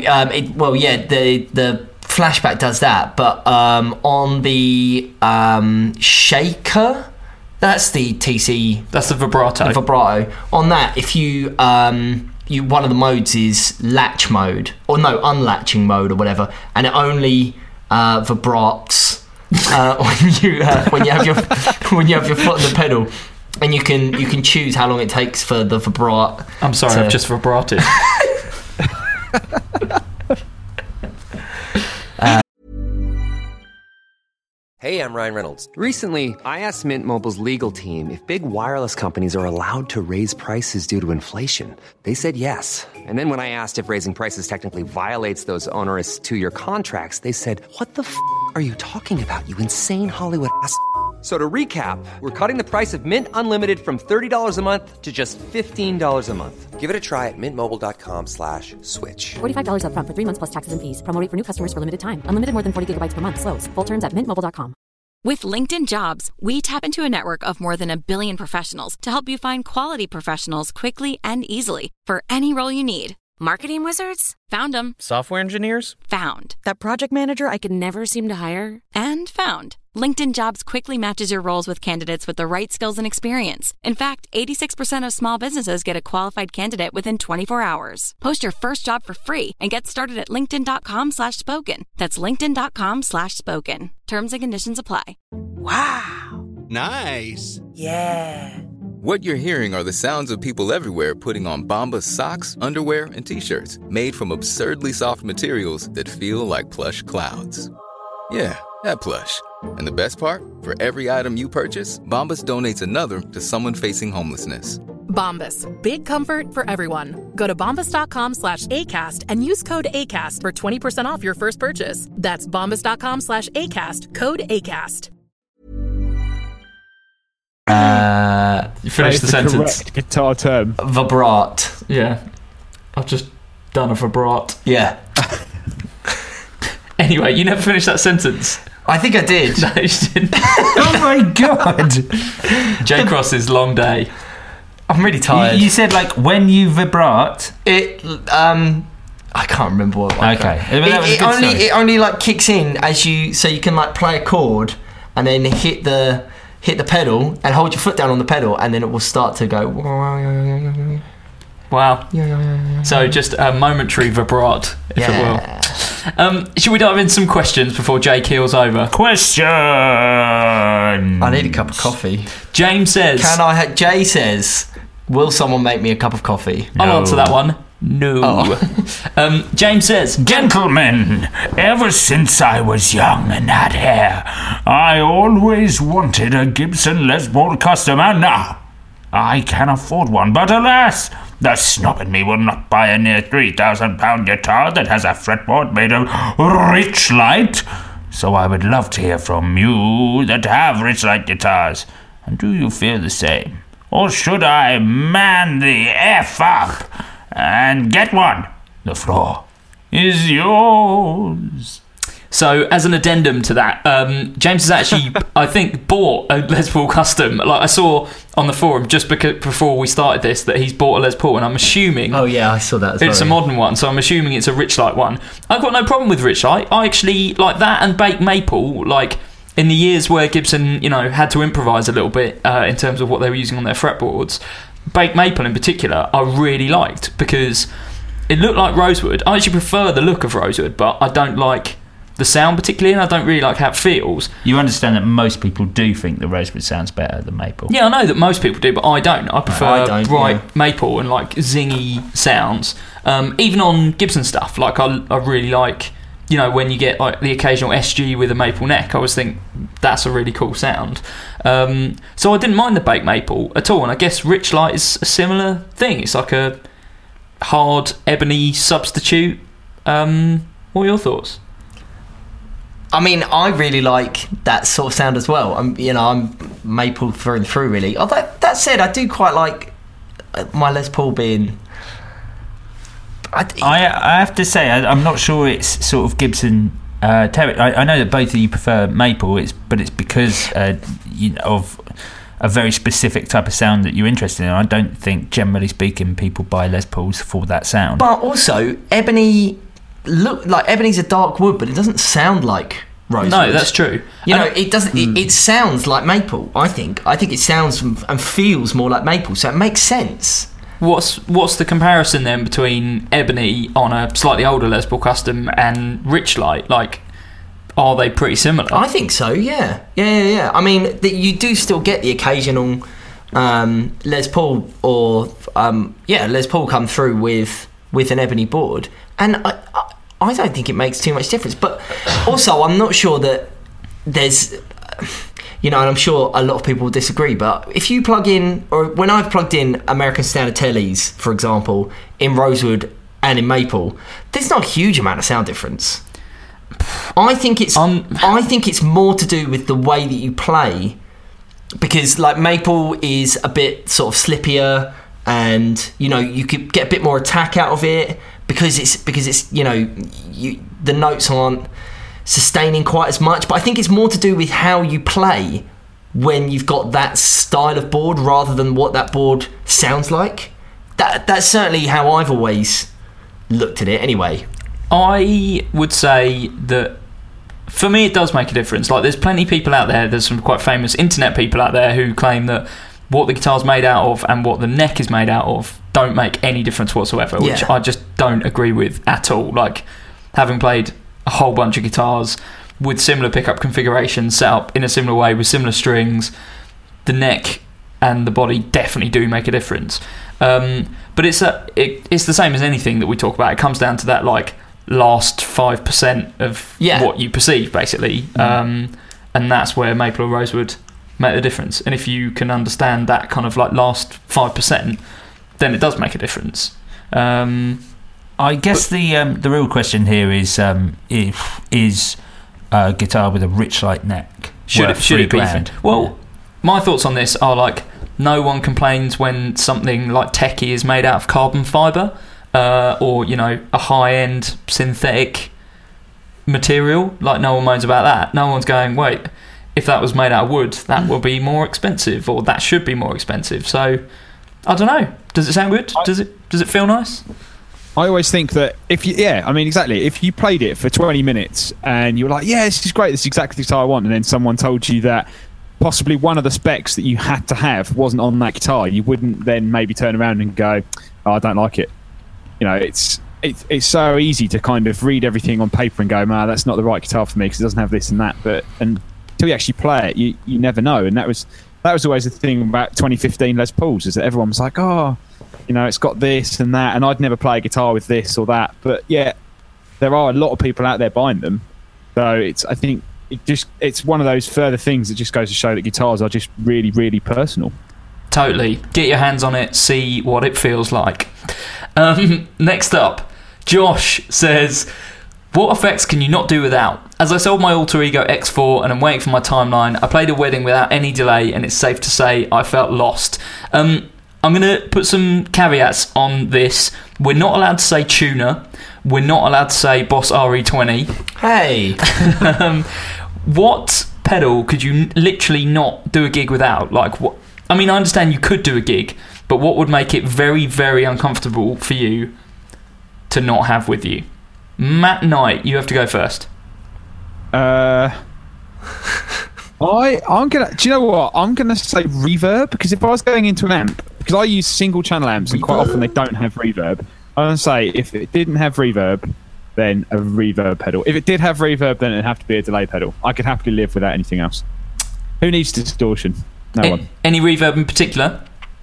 The Flashback does that, but on the Shaker, that's the TC. That's the vibrato. The vibrato. On that, if you one of the modes is latch mode, or no, unlatching mode or whatever, and it only vibrates when you have your foot on the pedal, and you can choose how long it takes for the vibrate. I'm sorry, I've just vibrated. Hey, I'm Ryan Reynolds. Recently, I asked Mint Mobile's legal team if big wireless companies are allowed to raise prices due to inflation. They said yes. And then when I asked if raising prices technically violates those onerous 2-year contracts, they said, "What the f*** are you talking about, you insane Hollywood ass?" So to recap, we're cutting the price of Mint Unlimited from $30 a month to just $15 a month. Give it a try at mintmobile.com/switch. $45 up front for 3 months plus taxes and fees. Promo rate for new customers for limited time. Unlimited more than 40 gigabytes per month. Slows full terms at mintmobile.com. With LinkedIn Jobs, we tap into a network of more than 1 billion professionals to help you find quality professionals quickly and easily for any role you need. Marketing wizards? Found them. Software engineers? Found. That project manager I could never seem to hire? And found. LinkedIn Jobs quickly matches your roles with candidates with the right skills and experience. In fact, 86% of small businesses get a qualified candidate within 24 hours. Post your first job for free and get started at linkedin.com/spoken. That's linkedin.com/spoken. Terms and conditions apply. Wow. Nice. Yeah. What you're hearing are the sounds of people everywhere putting on Bombas socks, underwear, and T-shirts made from absurdly soft materials that feel like plush clouds. Yeah, that plush. And the best part? For every item you purchase, Bombas donates another to someone facing homelessness. Bombas. Big comfort for everyone. Go to bombas.com/ACAST and use code ACAST for 20% off your first purchase. That's bombas.com/ACAST. Code ACAST. You finished the sentence. Correct guitar term. Vibrate. Yeah. I've just done a vibrate. Yeah. Anyway, you never finished that sentence. I think I did. No, you didn't. Oh my god. J Cross's long day. I'm really tired. You said like when you vibrate. I can't remember what. Okay. It only like kicks in as you, so you can like play a chord and then hit the pedal and hold your foot down on the pedal and then it will start to go. Wow. So just a momentary vibrate, if it will. Should we dive into some questions before Jay keels over? Question. I need a cup of coffee. James says. Jay says, will someone make me a cup of coffee? No. I'll answer that one. No. Oh. James says, gentlemen, ever since I was young and had hair, I always wanted a Gibson Les Paul Custom, and now I can afford one, but alas, the snob in me will not buy a near £3,000 guitar that has a fretboard made of Richlite. So I would love to hear from you that have Richlite guitars. And do you feel the same? Or should I man the F up and get one? The floor is yours. So, as an addendum to that, James has actually, I think, bought a Les Paul Custom. Like I saw on the forum just before we started this that he's bought a Les Paul, and I'm assuming. Oh yeah, I saw that as well. It's a modern one, so I'm assuming it's a Richlite one. I've got no problem with Richlite. I actually like that and Baked Maple. Like in the years where Gibson, had to improvise a little bit in terms of what they were using on their fretboards, Baked Maple in particular, I really liked because it looked like Rosewood. I actually prefer the look of Rosewood, but I don't like the sound particularly, and I don't really like how it feels. You understand that most people do think the Rosewood sounds better than Maple. Yeah, I know that most people do, but I don't. I prefer bright Maple and like zingy sounds. Even on Gibson stuff, like I really like, when you get like the occasional SG with a maple neck, I always think that's a really cool sound. So I didn't mind the Baked Maple at all, and I guess Richlite is a similar thing. It's like a hard ebony substitute. What are your thoughts? I mean, I really like that sort of sound as well. I'm maple through and through, really. Although, that said, I do quite like my Les Paul being. I have to say, I'm not sure it's sort of Gibson territory. I know that both of you prefer maple, but it's because of a very specific type of sound that you're interested in. I don't think, generally speaking, people buy Les Pauls for that sound. But also, ebony. Look, like ebony's a dark wood, but it doesn't sound like rosewood. No, that's true. It doesn't. It sounds like maple. I think it sounds and feels more like maple, so it makes sense. What's the comparison then between ebony on a slightly older Les Paul Custom and Richlite? Like, are they pretty similar? I think so. Yeah. I mean, you do still get the occasional Les Paul or Les Paul come through with an ebony board. And I don't think it makes too much difference. But also, I'm not sure that there's... and I'm sure a lot of people will disagree, but if you plug in... Or when I've plugged in American Standard Tellies, for example, in Rosewood and in Maple, there's not a huge amount of sound difference. I think it's more to do with the way that you play, because like Maple is a bit sort of slippier, and you could get a bit more attack out of it because it's the notes aren't sustaining quite as much. But I think it's more to do with how you play when you've got that style of board rather than what that board sounds like. That's certainly how I've always looked at it anyway. I would say that for me it does make a difference. Like, there's plenty of people out there's some quite famous internet people out there who claim that what the guitar's made out of and what the neck is made out of don't make any difference whatsoever, which I just don't agree with at all. Like, having played a whole bunch of guitars with similar pickup configurations set up in a similar way with similar strings, the neck and the body definitely do make a difference. But it's the same as anything that we talk about. It comes down to that like last 5% of what you perceive, basically, and that's where Maple or Rosewood make the difference. And if you can understand that kind of like last 5%, then it does make a difference. I guess the real question here is a guitar with a Richlite neck should it be? Well, my thoughts on this are like No one complains when something like techie is made out of carbon fibre or, you know, a high-end synthetic material. Like, no one moans about that. No one's going, wait, if that was made out of wood, that will be more expensive, or that should be more expensive. So, I don't know. Does it sound good? Does it feel nice? I always think that if you played it for 20 minutes and you were like, yeah, this is great, this is exactly the guitar I want, and then someone told you that possibly one of the specs that you had to have wasn't on that guitar, you wouldn't then maybe turn around and go, oh, I don't like it. You know, it's so easy to kind of read everything on paper and go, man, that's not the right guitar for me because it doesn't have this and that. But until you actually play it, you never know. And that was always the thing about 2015 Les Pauls, is that everyone was like, oh, you know, it's got this and that, and I'd never play a guitar with this or that. But yeah, there are a lot of people out there buying them. So I think it's one of those further things that just goes to show that guitars are just really, really personal. Totally. Get your hands on it, see what it feels like. Next up, Josh says, what effects can you not do without? As I sold my alter ego X4 and I'm waiting for my timeline, I played a wedding without any delay, and it's safe to say I felt lost. I'm going to put some caveats on this. We're not allowed to say tuner. We're not allowed to say Boss RE20. Hey! What pedal could you literally not do a gig without? Like, what? I mean, I understand you could do a gig, but what would make it very, very uncomfortable for you to not have with you? Matt Knight, you have to go first. I'm gonna. Do you know what? I'm gonna say reverb, because if I was going into an amp, because I use single channel amps and quite often they don't have reverb. I'm gonna say if it didn't have reverb, then a reverb pedal. If it did have reverb, then it'd have to be a delay pedal. I could happily live without anything else. Who needs distortion? No one. Any reverb in particular?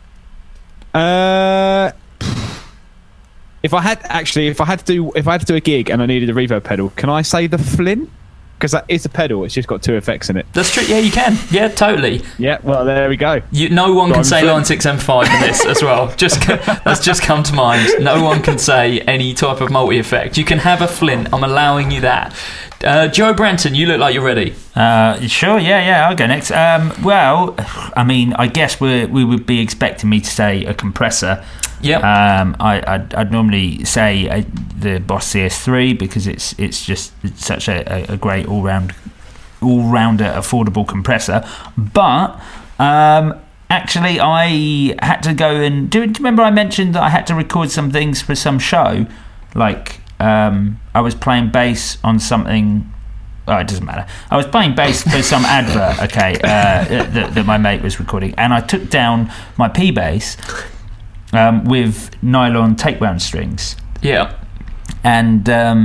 If I had to do a gig and I needed a reverb pedal, can I say the Flint? Because that is a pedal. It's just got two effects in it. That's true. Yeah, you can. Yeah, totally. Yeah. Well, there we go. No one can say Line 6 M5 in this as well. That's just come to mind. No one can say any type of multi effect. You can have a Flint. I'm allowing you that. Joe Branton, you look like you're ready. Sure. Yeah. I'll go next. Well, I mean, I guess we would be expecting me to say a compressor. Yep. I'd normally say the Boss CS3, because it's such a great all-rounder affordable compressor. But actually, I had to go and do you remember I mentioned that I had to record some things for some show? Like, I was playing bass on something. Oh, it doesn't matter. I was playing bass for some advert, okay, that my mate was recording, and I took down my P bass with nylon tapewound strings. Yeah. And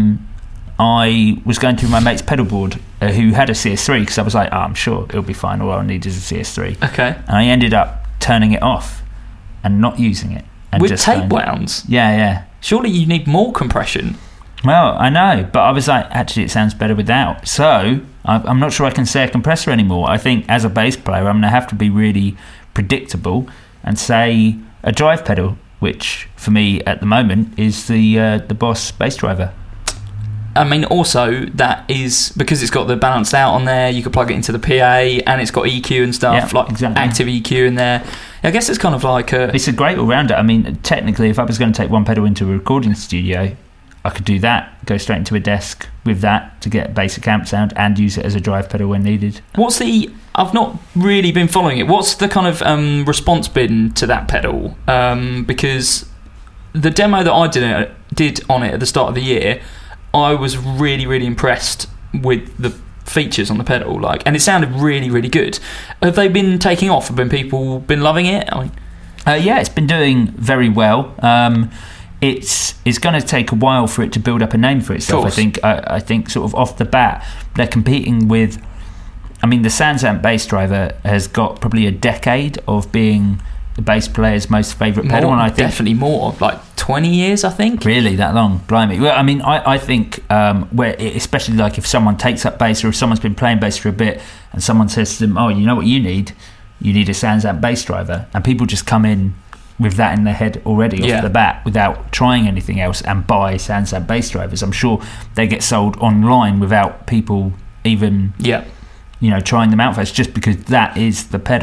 I was going through my mate's pedal board, who had a CS3, because I was like, I'm sure it'll be fine, all I need is a CS3. Okay. And I ended up turning it off and not using it. And with tapewounds? Yeah. Surely you need more compression. Well, I know, but I was like, actually, it sounds better without. So I'm not sure I can say a compressor anymore. I think as a bass player, I'm going to have to be really predictable and say a drive pedal, which for me at the moment is the Boss bass driver. I mean, also that is because it's got the balanced out on there. You could plug it into the PA, and it's got EQ and stuff, exactly. Active EQ in there. I guess it's kind of like it's a great all-rounder. I mean, technically, if I was going to take one pedal into a recording studio, I could do that, go straight into a desk with that to get basic amp sound, and use it as a drive pedal when needed. I've not really been following it. What's the kind of response been to that pedal? Because the demo that I did on it at the start of the year, I was really, really impressed with the features on the pedal, and it sounded really, really good. Have they been taking off? Have people been loving it? Yeah, it's been doing very well. It's going to take a while for it to build up a name for itself. I think sort of off the bat, they're competing with. I mean, the SansAmp bass driver has got probably a decade of being the bass player's most favourite pedal, and I think definitely more, like 20 years, I think. Really, that long? Blimey. Well, I mean, I think especially like if someone takes up bass, or if someone's been playing bass for a bit, and someone says to them, "Oh, you know what you need? You need a SansAmp bass driver," and people just come in with that in their head already off the bat without trying anything else and buy SansAmp bass drivers. I'm sure they get sold online without people even trying them out first, just because that is the pedal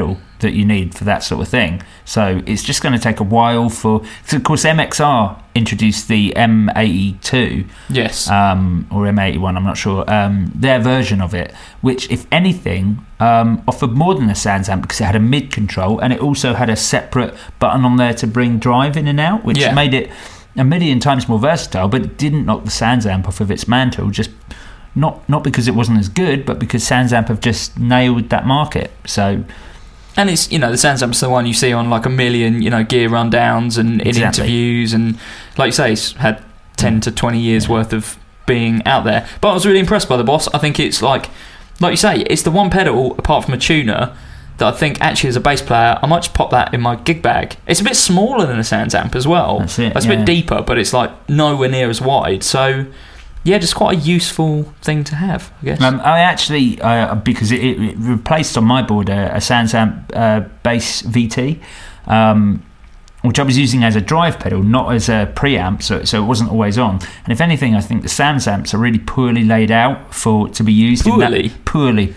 that you need for that sort of thing. So it's just going to take a while for... So of course, MXR introduced the M82. Yes. Or M81, I'm not sure. Their version of it, which, if anything, offered more than a SANS amp because it had a mid control and it also had a separate button on there to bring drive in and out, which made it a million times more versatile, but it didn't knock the SANS amp off of its mantle, just not because it wasn't as good, but because SANS amp have just nailed that market. So... And it's, the SANS amp's the one you see on like a million, gear rundowns and in interviews, and like you say, it's had 10 to 20 years worth of being out there. But I was really impressed by the Boss. I think it's like you say, it's the one pedal apart from a tuner that I think actually as a bass player I might just pop that in my gig bag. It's a bit smaller than a SANS amp as well. That's it. It's a bit deeper, but it's like nowhere near as wide. So yeah, just quite a useful thing to have, I guess. I actually, because it replaced on my board a SANS amp bass VT, which I was using as a drive pedal, not as a preamp, so it wasn't always on. And if anything, I think the SANS amps are really poorly laid out to be used. Poorly? Poorly.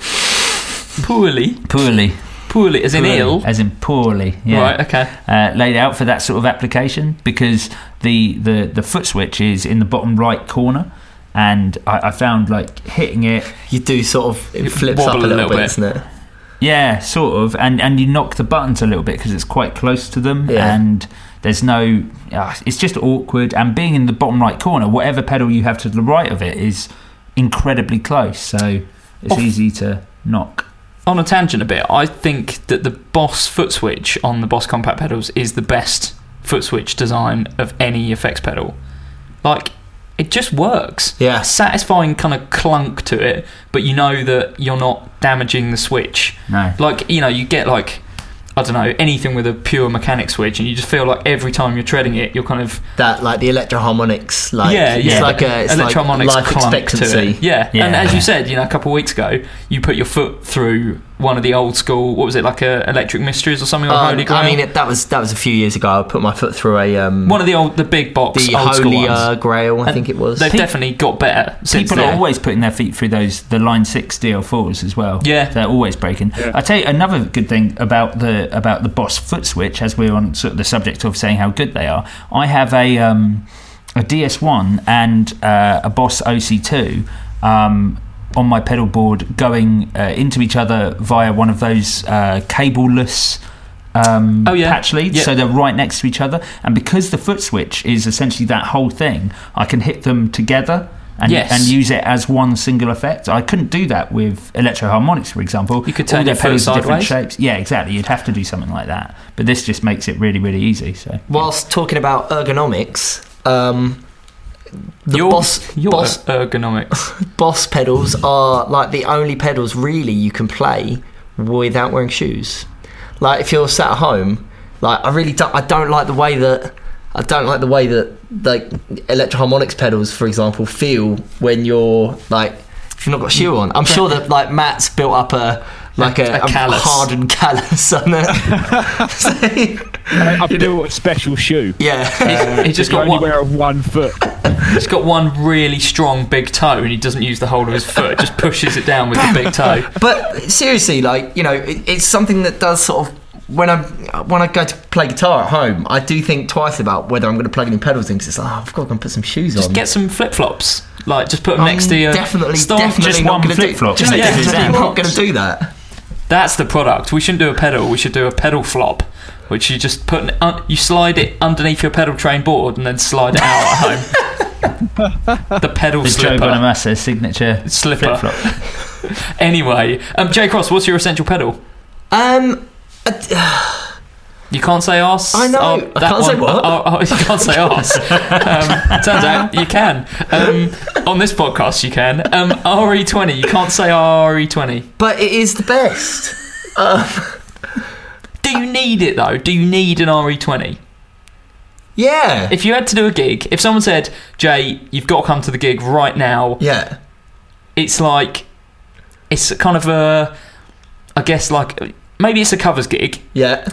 Poorly, as in ill? As in poorly, yeah. Right, okay. Laid out for that sort of application, because the foot switch is in the bottom right corner. And I found like hitting it, you do sort of, it flips up a little bit, doesn't it? Yeah, sort of, and you knock the buttons a little bit because it's quite close to them, and there's no, it's just awkward. And being in the bottom right corner, whatever pedal you have to the right of it is incredibly close, so it's easy to knock. On a tangent a bit, I think that the Boss foot switch on the Boss compact pedals is the best foot switch design of any effects pedal. Like, it just works. Yeah. Satisfying kind of clunk to it, but you know that you're not damaging the switch. No. Like, you get like, I don't know, anything with a pure mechanic switch, and you just feel like every time you're treading it, you're kind of... That, like the electroharmonics, like... Yeah. It's like a electroharmonics life expectancy. To it. Yeah, and as you said, a couple of weeks ago, you put your foot through one of the old school, what was it, like a Electric Mysteries or something, or Holy Grail? I mean, that was a few years ago. I put my foot through a... one of the big box, the old school Holy ones. Grail, I think it was. They've definitely got better since People are always putting their feet through the Line 6 DL4s as well. Yeah. They're always breaking. Yeah. I tell you another good thing about the Boss foot switch, as we're on sort of the subject of saying how good they are. I have a DS1 and a Boss OC2 on my pedal board going into each other via one of those cableless patch leads, so they're right next to each other, and because the foot switch is essentially that whole thing, I can hit them together and use it as one single effect. I couldn't do that with Electroharmonics, for example. You could turn your foot sideways. Different shapes. Yeah, exactly. You'd have to do something like that, but this just makes it really, really easy. So, whilst talking about ergonomics, Boss ergonomics. Boss pedals are like the only pedals really you can play without wearing shoes. Like if you're sat at home, like I don't like the way that like Electroharmonics pedals, for example, feel when you're like, if you've not got a shoe on. I'm sure that like Matt's built up a hardened callus on there. I've built a special shoe. Yeah. He's just got wear one foot. He's got one really strong big toe, and he doesn't use the whole of his foot. Just pushes it down with the big toe. But seriously, like, it's something that does sort of, when I go to play guitar at home, I do think twice about whether I'm going to plug any pedals in, because it's like, I've got to go and put some shoes on. Just get some flip flops. Like, just put them next to your definitely just not one flip flop. Definitely not going to do that. That's the product. We shouldn't do a pedal. We should do a pedal flop, which you just you slide it underneath your pedal train board and then slide it out at home. The pedal slipper. Joe Bonamassa signature slipper. Flip flop. Anyway, Jay Cross, what's your essential pedal? You can't say arse. I know. I can't say what? You can't say arse. Turns out you can. On this podcast, you can. RE20. You can't say RE20. But it is the best. Do you need it, though? Do you need an RE20? Yeah. If you had to do a gig, if someone said, Jay, you've got to come to the gig right now. Yeah. It's like, it's kind of a, I guess, like, maybe it's a covers gig. Yeah.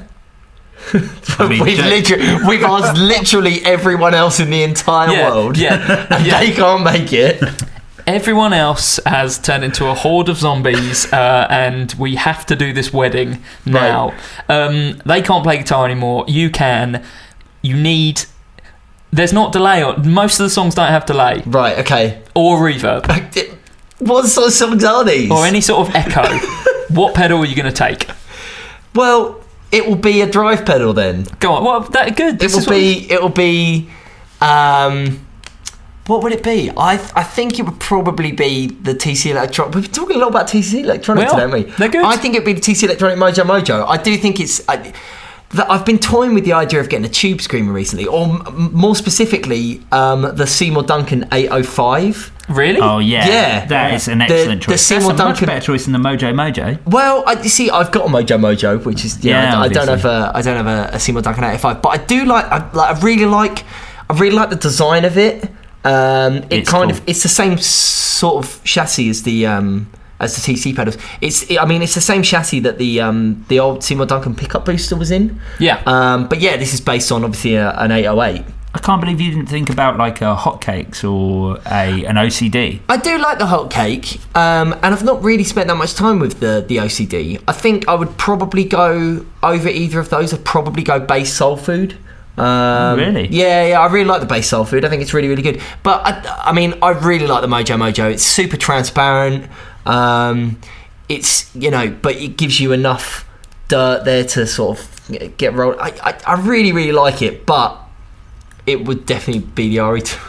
We've asked literally everyone else in the entire world, and they can't make it. Everyone else has turned into a horde of zombies, and we have to do this wedding now. Right. They can't play guitar anymore. You can. You need... There's not delay on... Most of the songs don't have delay. Right, okay. Or reverb. What sort of songs are these? Or any sort of echo. What pedal are you going to take? Well, it will be a drive pedal then. Go on. Well, that's good. It will be... what would it be? I think it would probably be the TC Electronic. We've been talking a lot about TC Electronic today, haven't we? They're good. I think it'd be the TC Electronic Mojo Mojo. I do think it's... I've been toying with the idea of getting a tube screamer recently, or more specifically, the Seymour Duncan 805. Really? Oh, yeah. Yeah. That is an excellent choice. That's a much better choice than the Mojo Mojo. Well, you see, I've got a Mojo Mojo, which is... I don't have a Seymour Duncan 805, but I do I really like the design of it. It's the same sort of chassis as the TC pedals. It's the same chassis that the old Seymour Duncan pickup booster was in. Yeah. But yeah, this is based on obviously an 808. I can't believe you didn't think about like a Hotcakes or an OCD. I do like the Hotcake, and I've not really spent that much time with the OCD. I think I would probably go over either of those. I'd probably go Bass Soul Food. Really? Yeah, I really like the Bass Soul Food. I think it's really, really good. But I really like the Mojo Mojo. It's super transparent. It's but it gives you enough dirt there to sort of get rolled. I really, really like it, but it would definitely be the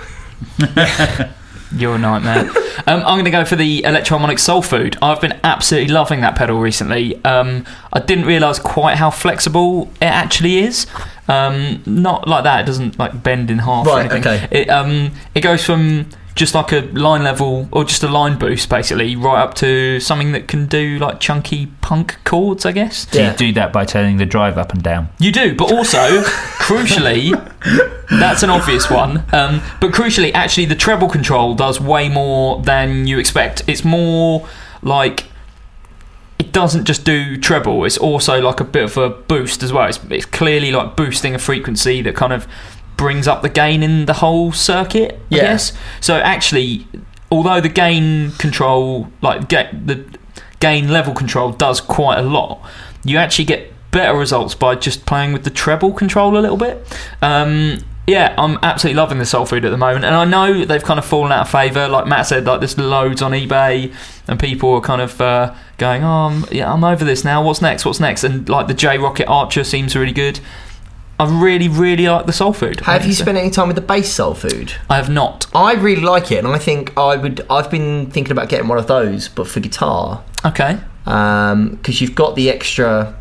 RE2. You're a nightmare. I'm going to go for the Electro-Harmonix Soul Food. I've been absolutely loving that pedal recently. I didn't realise quite how flexible it actually is. Not like that. It doesn't like bend in half or anything. Okay. It goes from just like a line level or just a line boost basically right up to something that can do like chunky punk chords, I guess. Do you do that by turning the drive up and down? You do, but also crucially, that's an obvious one, but crucially actually the treble control does way more than you expect. It's more like it doesn't just do treble, it's also like a bit of a boost as well. It's clearly like boosting a frequency that kind of brings up the gain in the whole circuit, I guess. So actually, although the gain control, the gain level control does quite a lot, you actually get better results by just playing with the treble control a little bit. Yeah, I'm absolutely loving the Soul Food at the moment, and I know they've kind of fallen out of favour. Like Matt said, like there's loads on eBay, and people are kind of going, "Oh, I'm over this now. What's next? What's next?" And like the J Rocket Archer seems really good. I really, really like the Soul Food. Have you spent any time with the Bass Soul Food? I have not. I really like it, and I think I've been thinking about getting one of those, but for guitar. Okay. Because you've got the extra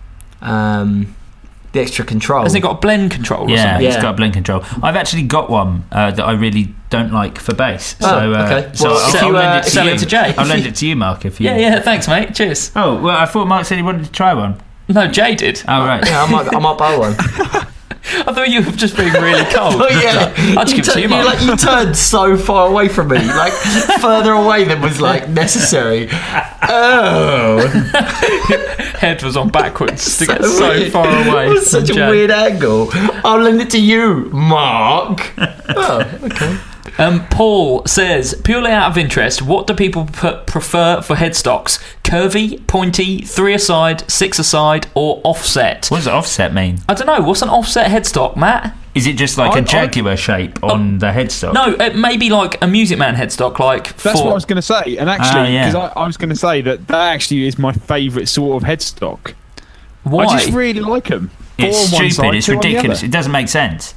control. Hasn't it got a blend control or something? Yeah, it's got a blend control. I've actually got one that I really don't like for bass. Okay. So well, I'll lend it to you. To Jay. I'll lend it to you, Mark, if you... Yeah, thanks, mate. Cheers. Oh, well, I thought Mark said he wanted to try one. No, Jay did. Oh, right. Yeah, I might buy one. I thought you were just being really cold. Oh, yeah. I'll just give it to you, Mark. You turned so far away from me, like further away than was like necessary. Oh. Head was on backwards to get so weird. far away. It was such a weird angle. I'll lend it to you, Mark. Oh, okay. Paul says, purely out of interest, what do people prefer for headstocks? Curvy, pointy, 3 aside, 6 aside, or offset? What does offset mean? I don't know. What's an offset headstock, Matt? Is it just like a Jaguar shape on the headstock? No, it may be like a Music Man headstock. That's what I was going to say. And actually, because yeah. I was going to say that actually is my favourite sort of headstock. Why? I just really like them. It's stupid. It's ridiculous. It doesn't make sense.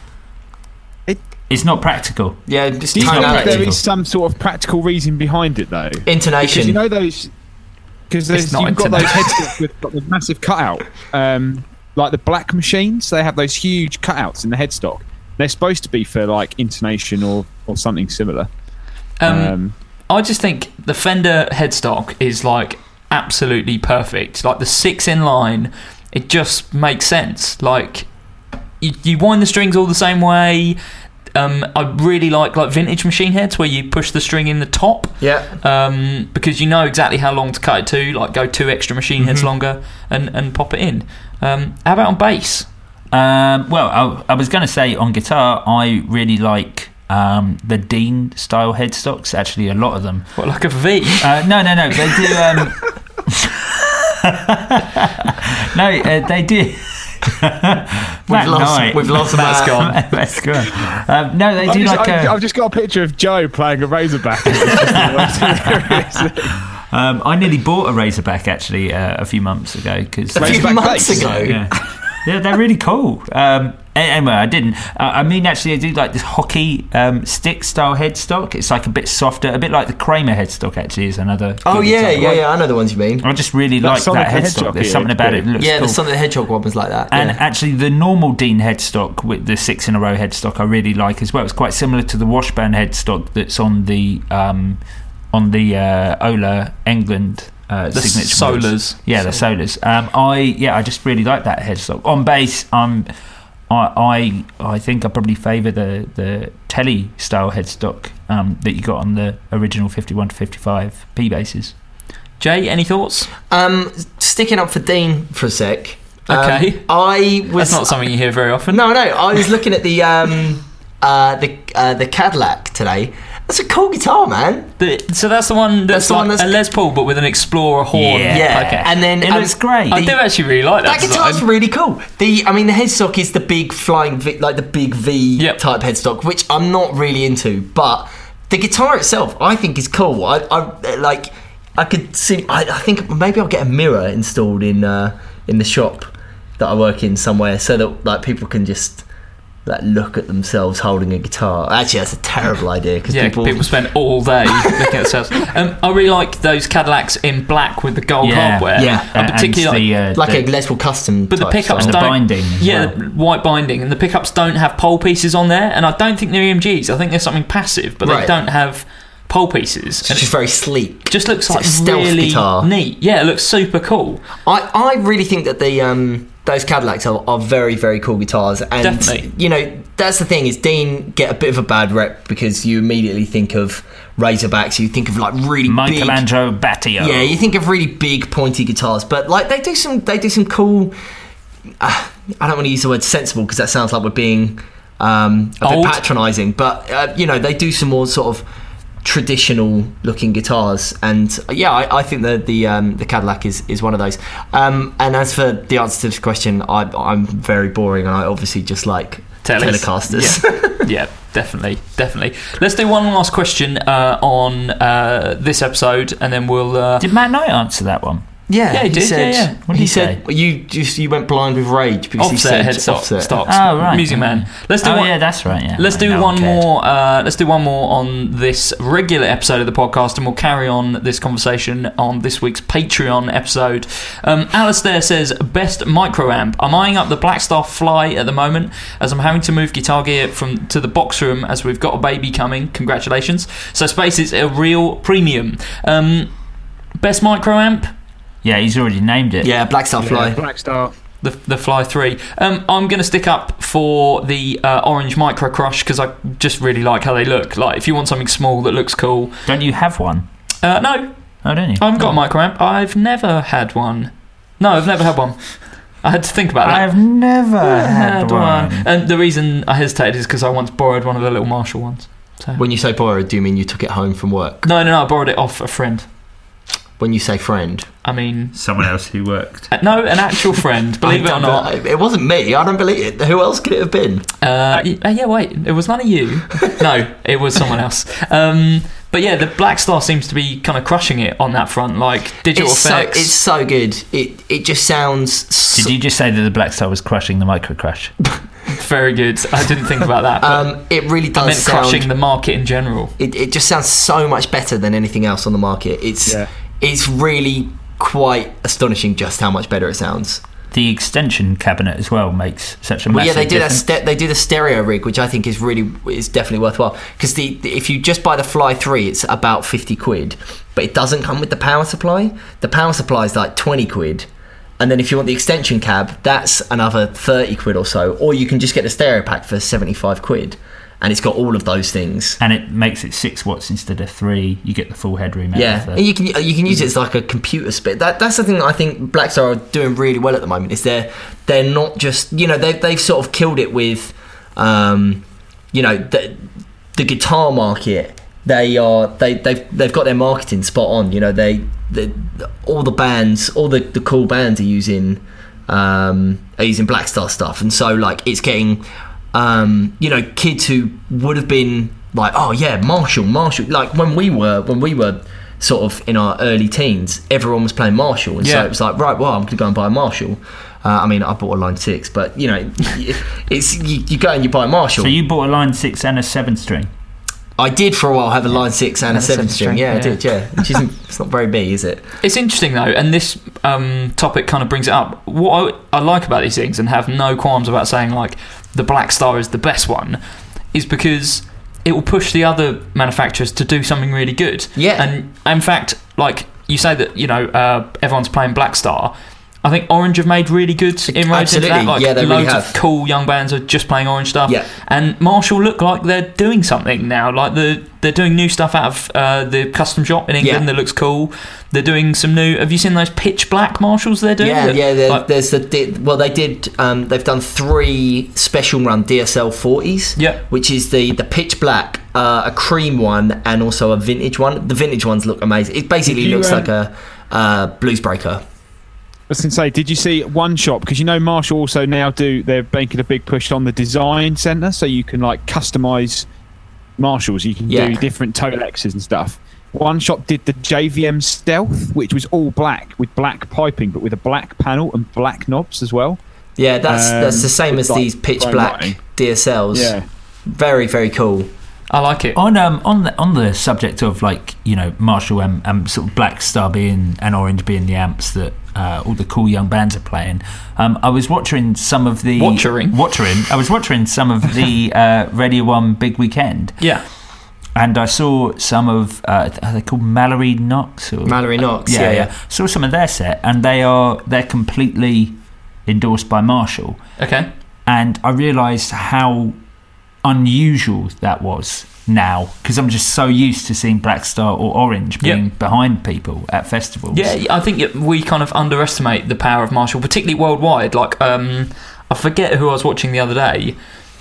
It's not practical. Yeah, just do you tone know out. there is some sort of practical reason behind it, though? Intonation. Because you know those... Because you've got those headsets with got the massive cutout. Like the Black Machines, they have those huge cutouts in the headstock. They're supposed to be for like intonation or something similar. I just think the Fender headstock is like absolutely perfect. Like the 6 in line, it just makes sense. Like you wind the strings all the same way. I really like vintage machine heads where you push the string in the top. Yeah. Because you know exactly how long to cut it to. Like go 2 extra machine heads longer and pop it in. How about on bass? Well, I was going to say on guitar, I really like the Dean style headstocks. Actually, a lot of them. What, like a V? No. They do. No, they do. We've lost Matt's gone. Matt's gone. No, they do I've just got a picture of Joe playing a Razorback. I nearly bought a Razorback actually a few months ago. A few months ago? Yeah, they're really cool. Anyway, I didn't. I mean, actually, I do like this hockey stick style headstock. It's like a bit softer, a bit like the Kramer headstock. Actually, is another. Oh yeah. I know the ones you mean. I just really like that headstock. There's something about it that looks cool. There's something the Hedgehog one was like that. And actually, the normal Dean headstock with the 6 in a row headstock, I really like as well. It's quite similar to the Washburn headstock that's on the Ola England. The signature Solars. models. Yeah, the Solars. I just really like that headstock. On bass, I think I probably favour the Telly style headstock that you got on the original 51 to 55 P basses. Jay, any thoughts? Sticking up for Dean for a sec. Okay. That's not something you hear very often. No. I was looking at the Cadillac today. That's a cool guitar, man. So that's the one that's a Les Paul, but with an Explorer horn. Yeah. Okay. And then it looks great. I do actually really like that. That guitar's really cool. The headstock is the big flying V, like the big V type headstock, which I'm not really into. But the guitar itself, I think, is cool. I could see. I think maybe I'll get a mirror installed in the shop that I work in somewhere, so that like people can just look at themselves holding a guitar. Actually, that's a terrible idea because people spend all day looking at themselves. I really like those Cadillacs in black with the gold hardware. Yeah, I particularly like a Les Paul custom. But the pickups don't. Binding. White binding, and the pickups don't have pole pieces on there. And I don't think they're EMGs. I think there's something passive, but they don't have pole pieces. It's just very sleek. Just looks like a stealth really guitar. Neat. Yeah, it looks super cool. I really think that those Cadillacs are very, very cool guitars. And, definitely. That's the thing, is Dean get a bit of a bad rep because you immediately think of Razorbacks, you think of like really Michelangelo Battio. Yeah, you think of really big, pointy guitars. But like they do some cool... I don't want to use the word sensible because that sounds like we're being a bit patronising. But, they do some more sort of traditional looking guitars, and I think the Cadillac is one of those. And as for the answer to this question, I'm very boring, and I obviously just like Telecasters. Yeah, definitely. Let's do one last question on this episode, and then we'll. Did Matt Knight answer that one? Yeah, he did. Said, What did he say? You went blind with rage because Offset he said Offset stocks. Oh right, Music Man. Let's do yeah, that's right. Yeah. Let's do one more. Let's do one more on this regular episode of the podcast, and we'll carry on this conversation on this week's Patreon episode. Alistair says, best micro amp. I'm eyeing up the Blackstar Fly at the moment, as I'm having to move guitar gear to the box room as we've got a baby coming. Congratulations. So space is a real premium. Best micro amp. Yeah, he's already named it. Yeah, Blackstar Fly. Yeah, Blackstar. The Fly 3. I'm going to stick up for the Orange Micro Crush because I just really like how they look. Like, if you want something small that looks cool. Don't you have one? No. Oh, don't you? I haven't got a micro amp. I've never had one. No, I've never had one. I had to think about that. I've never had one. And the reason I hesitated is because I once borrowed one of the little Marshall ones. So. When you say borrowed, do you mean you took it home from work? No, I borrowed it off a friend. When you say friend, I mean someone else who worked. No, an actual friend. Believe it or not, it wasn't me. I don't believe it. Who else could it have been? Wait, it was none of you. No, it was someone else. But yeah, the Blackstar seems to be kind of crushing it on that front. Like digital effects, it's so good. It just sounds. Did you just say that the Blackstar was crushing the Micro Crush? Very good. I didn't think about that. But it really does. I meant crushing the market in general. It just sounds so much better than anything else on the market. It's really quite astonishing just how much better it sounds. The extension cabinet as well makes such a massive difference. They do the stereo rig, which I think is definitely worthwhile. Because if you just buy the Fly 3, it's about 50 quid, but it doesn't come with the power supply. The power supply is like 20 quid. And then if you want the extension cab, that's another 30 quid or so. Or you can just get the stereo pack for 75 quid. And it's got all of those things, and it makes it 6 watts instead of 3. You get the full headroom. And you can use it as like a computer spit. That's the thing that I think Blackstar are doing really well at the moment. Is they're not just they've sort of killed it with the the guitar market, they've got their marketing spot on. You know, all the bands, all the cool bands are using Black Star stuff, and so like it's getting kids who would have been like, oh yeah, Marshall. Like when we were sort of in our early teens, everyone was playing Marshall, and so it was like, right, well, I'm gonna go and buy a Marshall. I mean, I bought a Line 6, but you know, it's you go and you buy a Marshall. So you bought a Line 6 and a 7-string. I did for a while have a Line 6 and a 7-string. Yeah, I did. Yeah, which isn't, it's not very big, is it? It's interesting though, and this topic kind of brings it up. What I like about these things, and have no qualms about saying like the Black Star is the best one, is because it will push the other manufacturers to do something really good. Yeah, and in fact, like you say that everyone's playing Black Star. I think Orange have made really good inroads into that. Like, they really have. Of cool young bands are just playing Orange stuff. Yeah. And Marshall look like they're doing something now. Like they're doing new stuff out of the custom shop in England that looks cool. They're doing some new. Have you seen those pitch black Marshalls they're doing? Yeah. There's they've done 3 special run DSL 40s. Yeah. Which is the pitch black, a cream one, and also a vintage one. The vintage ones look amazing. It basically looks like a Blues Breaker. I was going to say, did you see one shop? Because Marshall also now they're making a big push on the design centre, so you can like customise Marshalls. You can do different Tolexes and stuff. One shop did the JVM Stealth, which was all black with black piping, but with a black panel and black knobs as well. Yeah, that's the same as these pitch black DSLs. Yeah, very, very cool. I like it. On the subject of like Marshall and sort of Black Star being and Orange being the amps that all the cool young bands are playing. I was watching some of the I was watching some of the Radio 1 Big Weekend. Yeah. And I saw some of are they called Mallory Knox? Mallory Knox. Yeah. Saw some of their set, and they're completely endorsed by Marshall. Okay. And I realised how unusual that was now, because I'm just so used to seeing Black Star or Orange being behind people at festivals. Yeah, I think we kind of underestimate the power of Marshall, particularly worldwide. Like, I forget who I was watching the other day.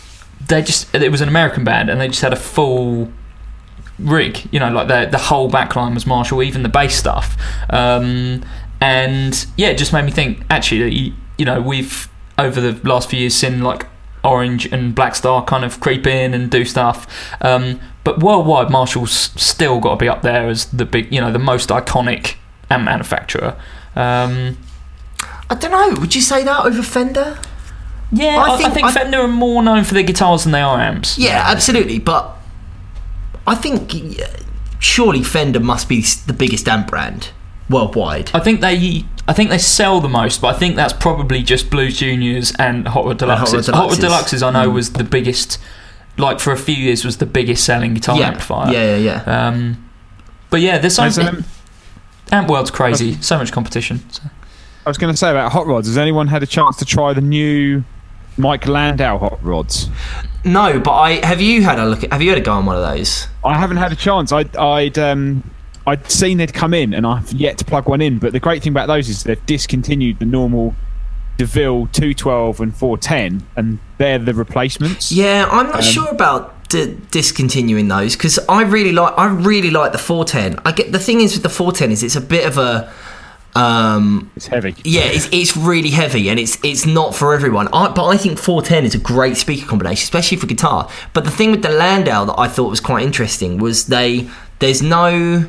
It was an American band, and they just had a full rig. Like the whole backline was Marshall, even the bass stuff. And yeah, it just made me think. Actually, we've over the last few years seen like Orange and Black Star kind of creep in and do stuff, but worldwide Marshall's still got to be up there as the big, the most iconic amp manufacturer. I don't know, would you say that over Fender? Yeah, I think Fender are more known for their guitars than they are amps. Yeah, absolutely, but I think surely Fender must be the biggest amp brand worldwide. I think they sell the most, but I think that's probably just Blues Juniors and Hot Rod Deluxes. Hot Rod Deluxes, I know, was the biggest. Like for a few years, was the biggest selling guitar amplifier. Yeah. But yeah, there's some. Amp world's crazy. So much competition. So. I was going to say about Hot Rods. Has anyone had a chance to try the new Mike Landau Hot Rods? No, but have you had a go on one of those? I haven't had a chance. I'd seen they'd come in, and I've yet to plug one in. But the great thing about those is they've discontinued the normal DeVille 212 and 410, and they're the replacements. Yeah, I'm not sure about discontinuing those, because I really like the 410. The thing is with the 410 is it's a bit of a it's heavy. Yeah, it's really heavy, and it's not for everyone. But I think 410 is a great speaker combination, especially for guitar. But the thing with the Landau that I thought was quite interesting was there's no.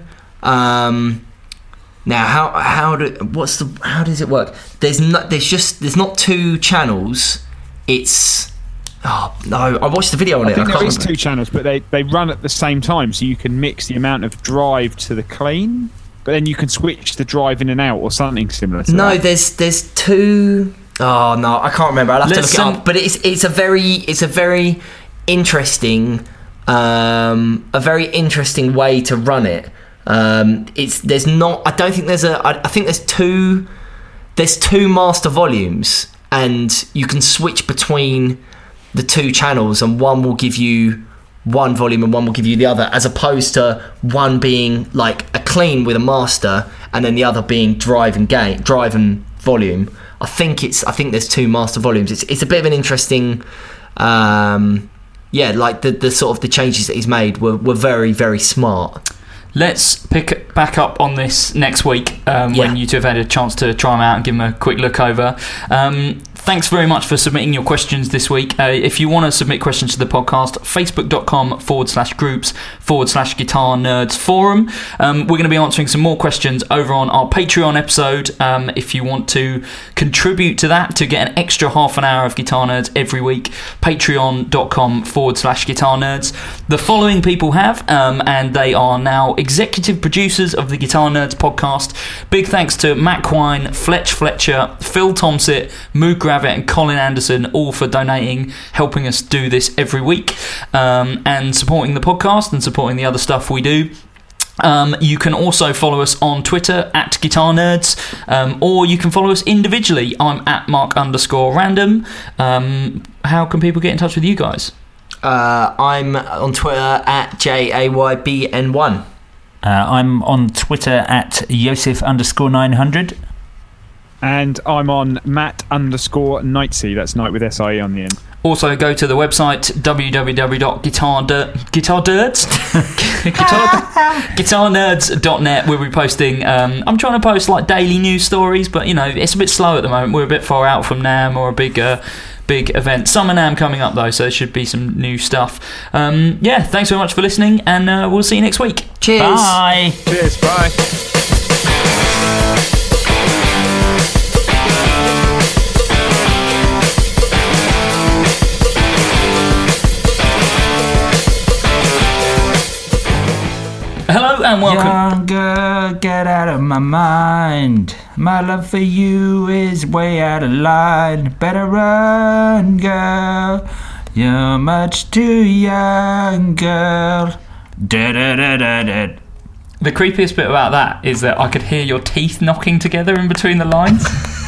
Now how does it work? There's not 2 channels. It's I watched the video on it. I think there is 2 channels, but they run at the same time, so you can mix the amount of drive to the clean, but then you can switch the drive in and out or something similar to that. There's 2. Oh no, I can't remember. I'll have to look it up. But it's a very interesting way to run it. I think there's 2 master volumes, and you can switch between the 2 channels, and one will give you one volume and one will give you the other, as opposed to one being like a clean with a master and then the other being drive and volume. I think there's 2 master volumes. It's a bit of an interesting yeah, like the sort of the changes that he's made were very, very smart. Let's pick back up on this next week when you two have had a chance to try them out and give them a quick look over. Thanks very much for submitting your questions this week. If you want to submit questions to the podcast, facebook.com/groups/Guitar Nerds Forum. We're going to be answering some more questions over on our Patreon episode. If you want to contribute to that, to get an extra half an hour of Guitar Nerds every week, patreon.com/Guitar Nerds. The following people have, and they are now executive producers of the Guitar Nerds podcast. Big thanks to Matt Quine, Fletch Fletcher, Phil Tomsett, Moog Gravitt and Colin Anderson, all for donating, helping us do this every week, and supporting the podcast and supporting the other stuff we do. You can also follow us on Twitter at Guitar Nerds, or you can follow us individually. I'm at Mark_Random. How can people get in touch with you guys? I'm on Twitter at JAYBN1. I'm on Twitter at Yosef_900. And I'm on Matt_Knightsey. That's Night with SIE on the end. Also, go to the website guitarnerds.net. We'll be posting. I'm trying to post like daily news stories, but you know it's a bit slow at the moment. We're a bit far out from NAMM or a big event. Summer NAMM coming up though, so there should be some new stuff. Thanks very much for listening, and we'll see you next week. Cheers. Bye. Cheers. Bye. Hello and welcome. Young girl, get out of my mind. My love for you is way out of line. Better run, girl. You're much too young, girl. Da-da-da-da-da. The creepiest bit about that is that I could hear your teeth knocking together in between the lines.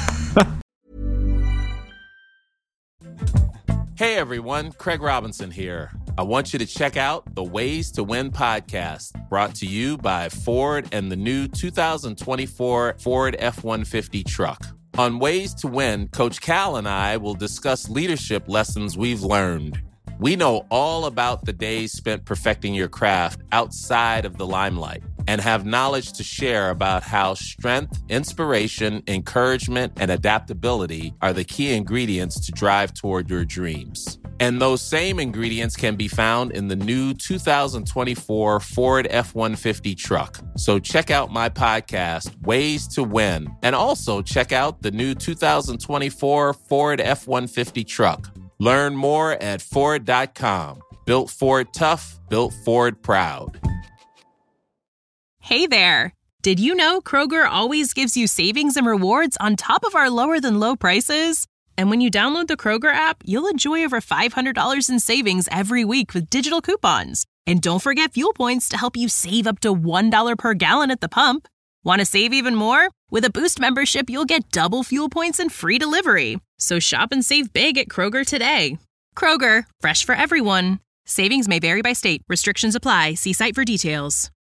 Hey everyone, Craig Robinson here. I want you to check out the Ways to Win podcast, brought to you by Ford and the new 2024 Ford F-150 truck. On Ways to Win, Coach Cal and I will discuss leadership lessons we've learned. We know all about the days spent perfecting your craft outside of the limelight and have knowledge to share about how strength, inspiration, encouragement, and adaptability are the key ingredients to drive toward your dreams. And those same ingredients can be found in the new 2024 Ford F-150 truck. So check out my podcast, Ways to Win, and also check out the new 2024 Ford F-150 truck. Learn more at Ford.com. Built Ford tough, built Ford proud. Hey there. Did you know Kroger always gives you savings and rewards on top of our lower than low prices? And when you download the Kroger app, you'll enjoy over $500 in savings every week with digital coupons. And don't forget fuel points to help you save up to $1 per gallon at the pump. Want to save even more? With a Boost membership, you'll get double fuel points and free delivery. So shop and save big at Kroger today. Kroger, fresh for everyone. Savings may vary by state. Restrictions apply. See site for details.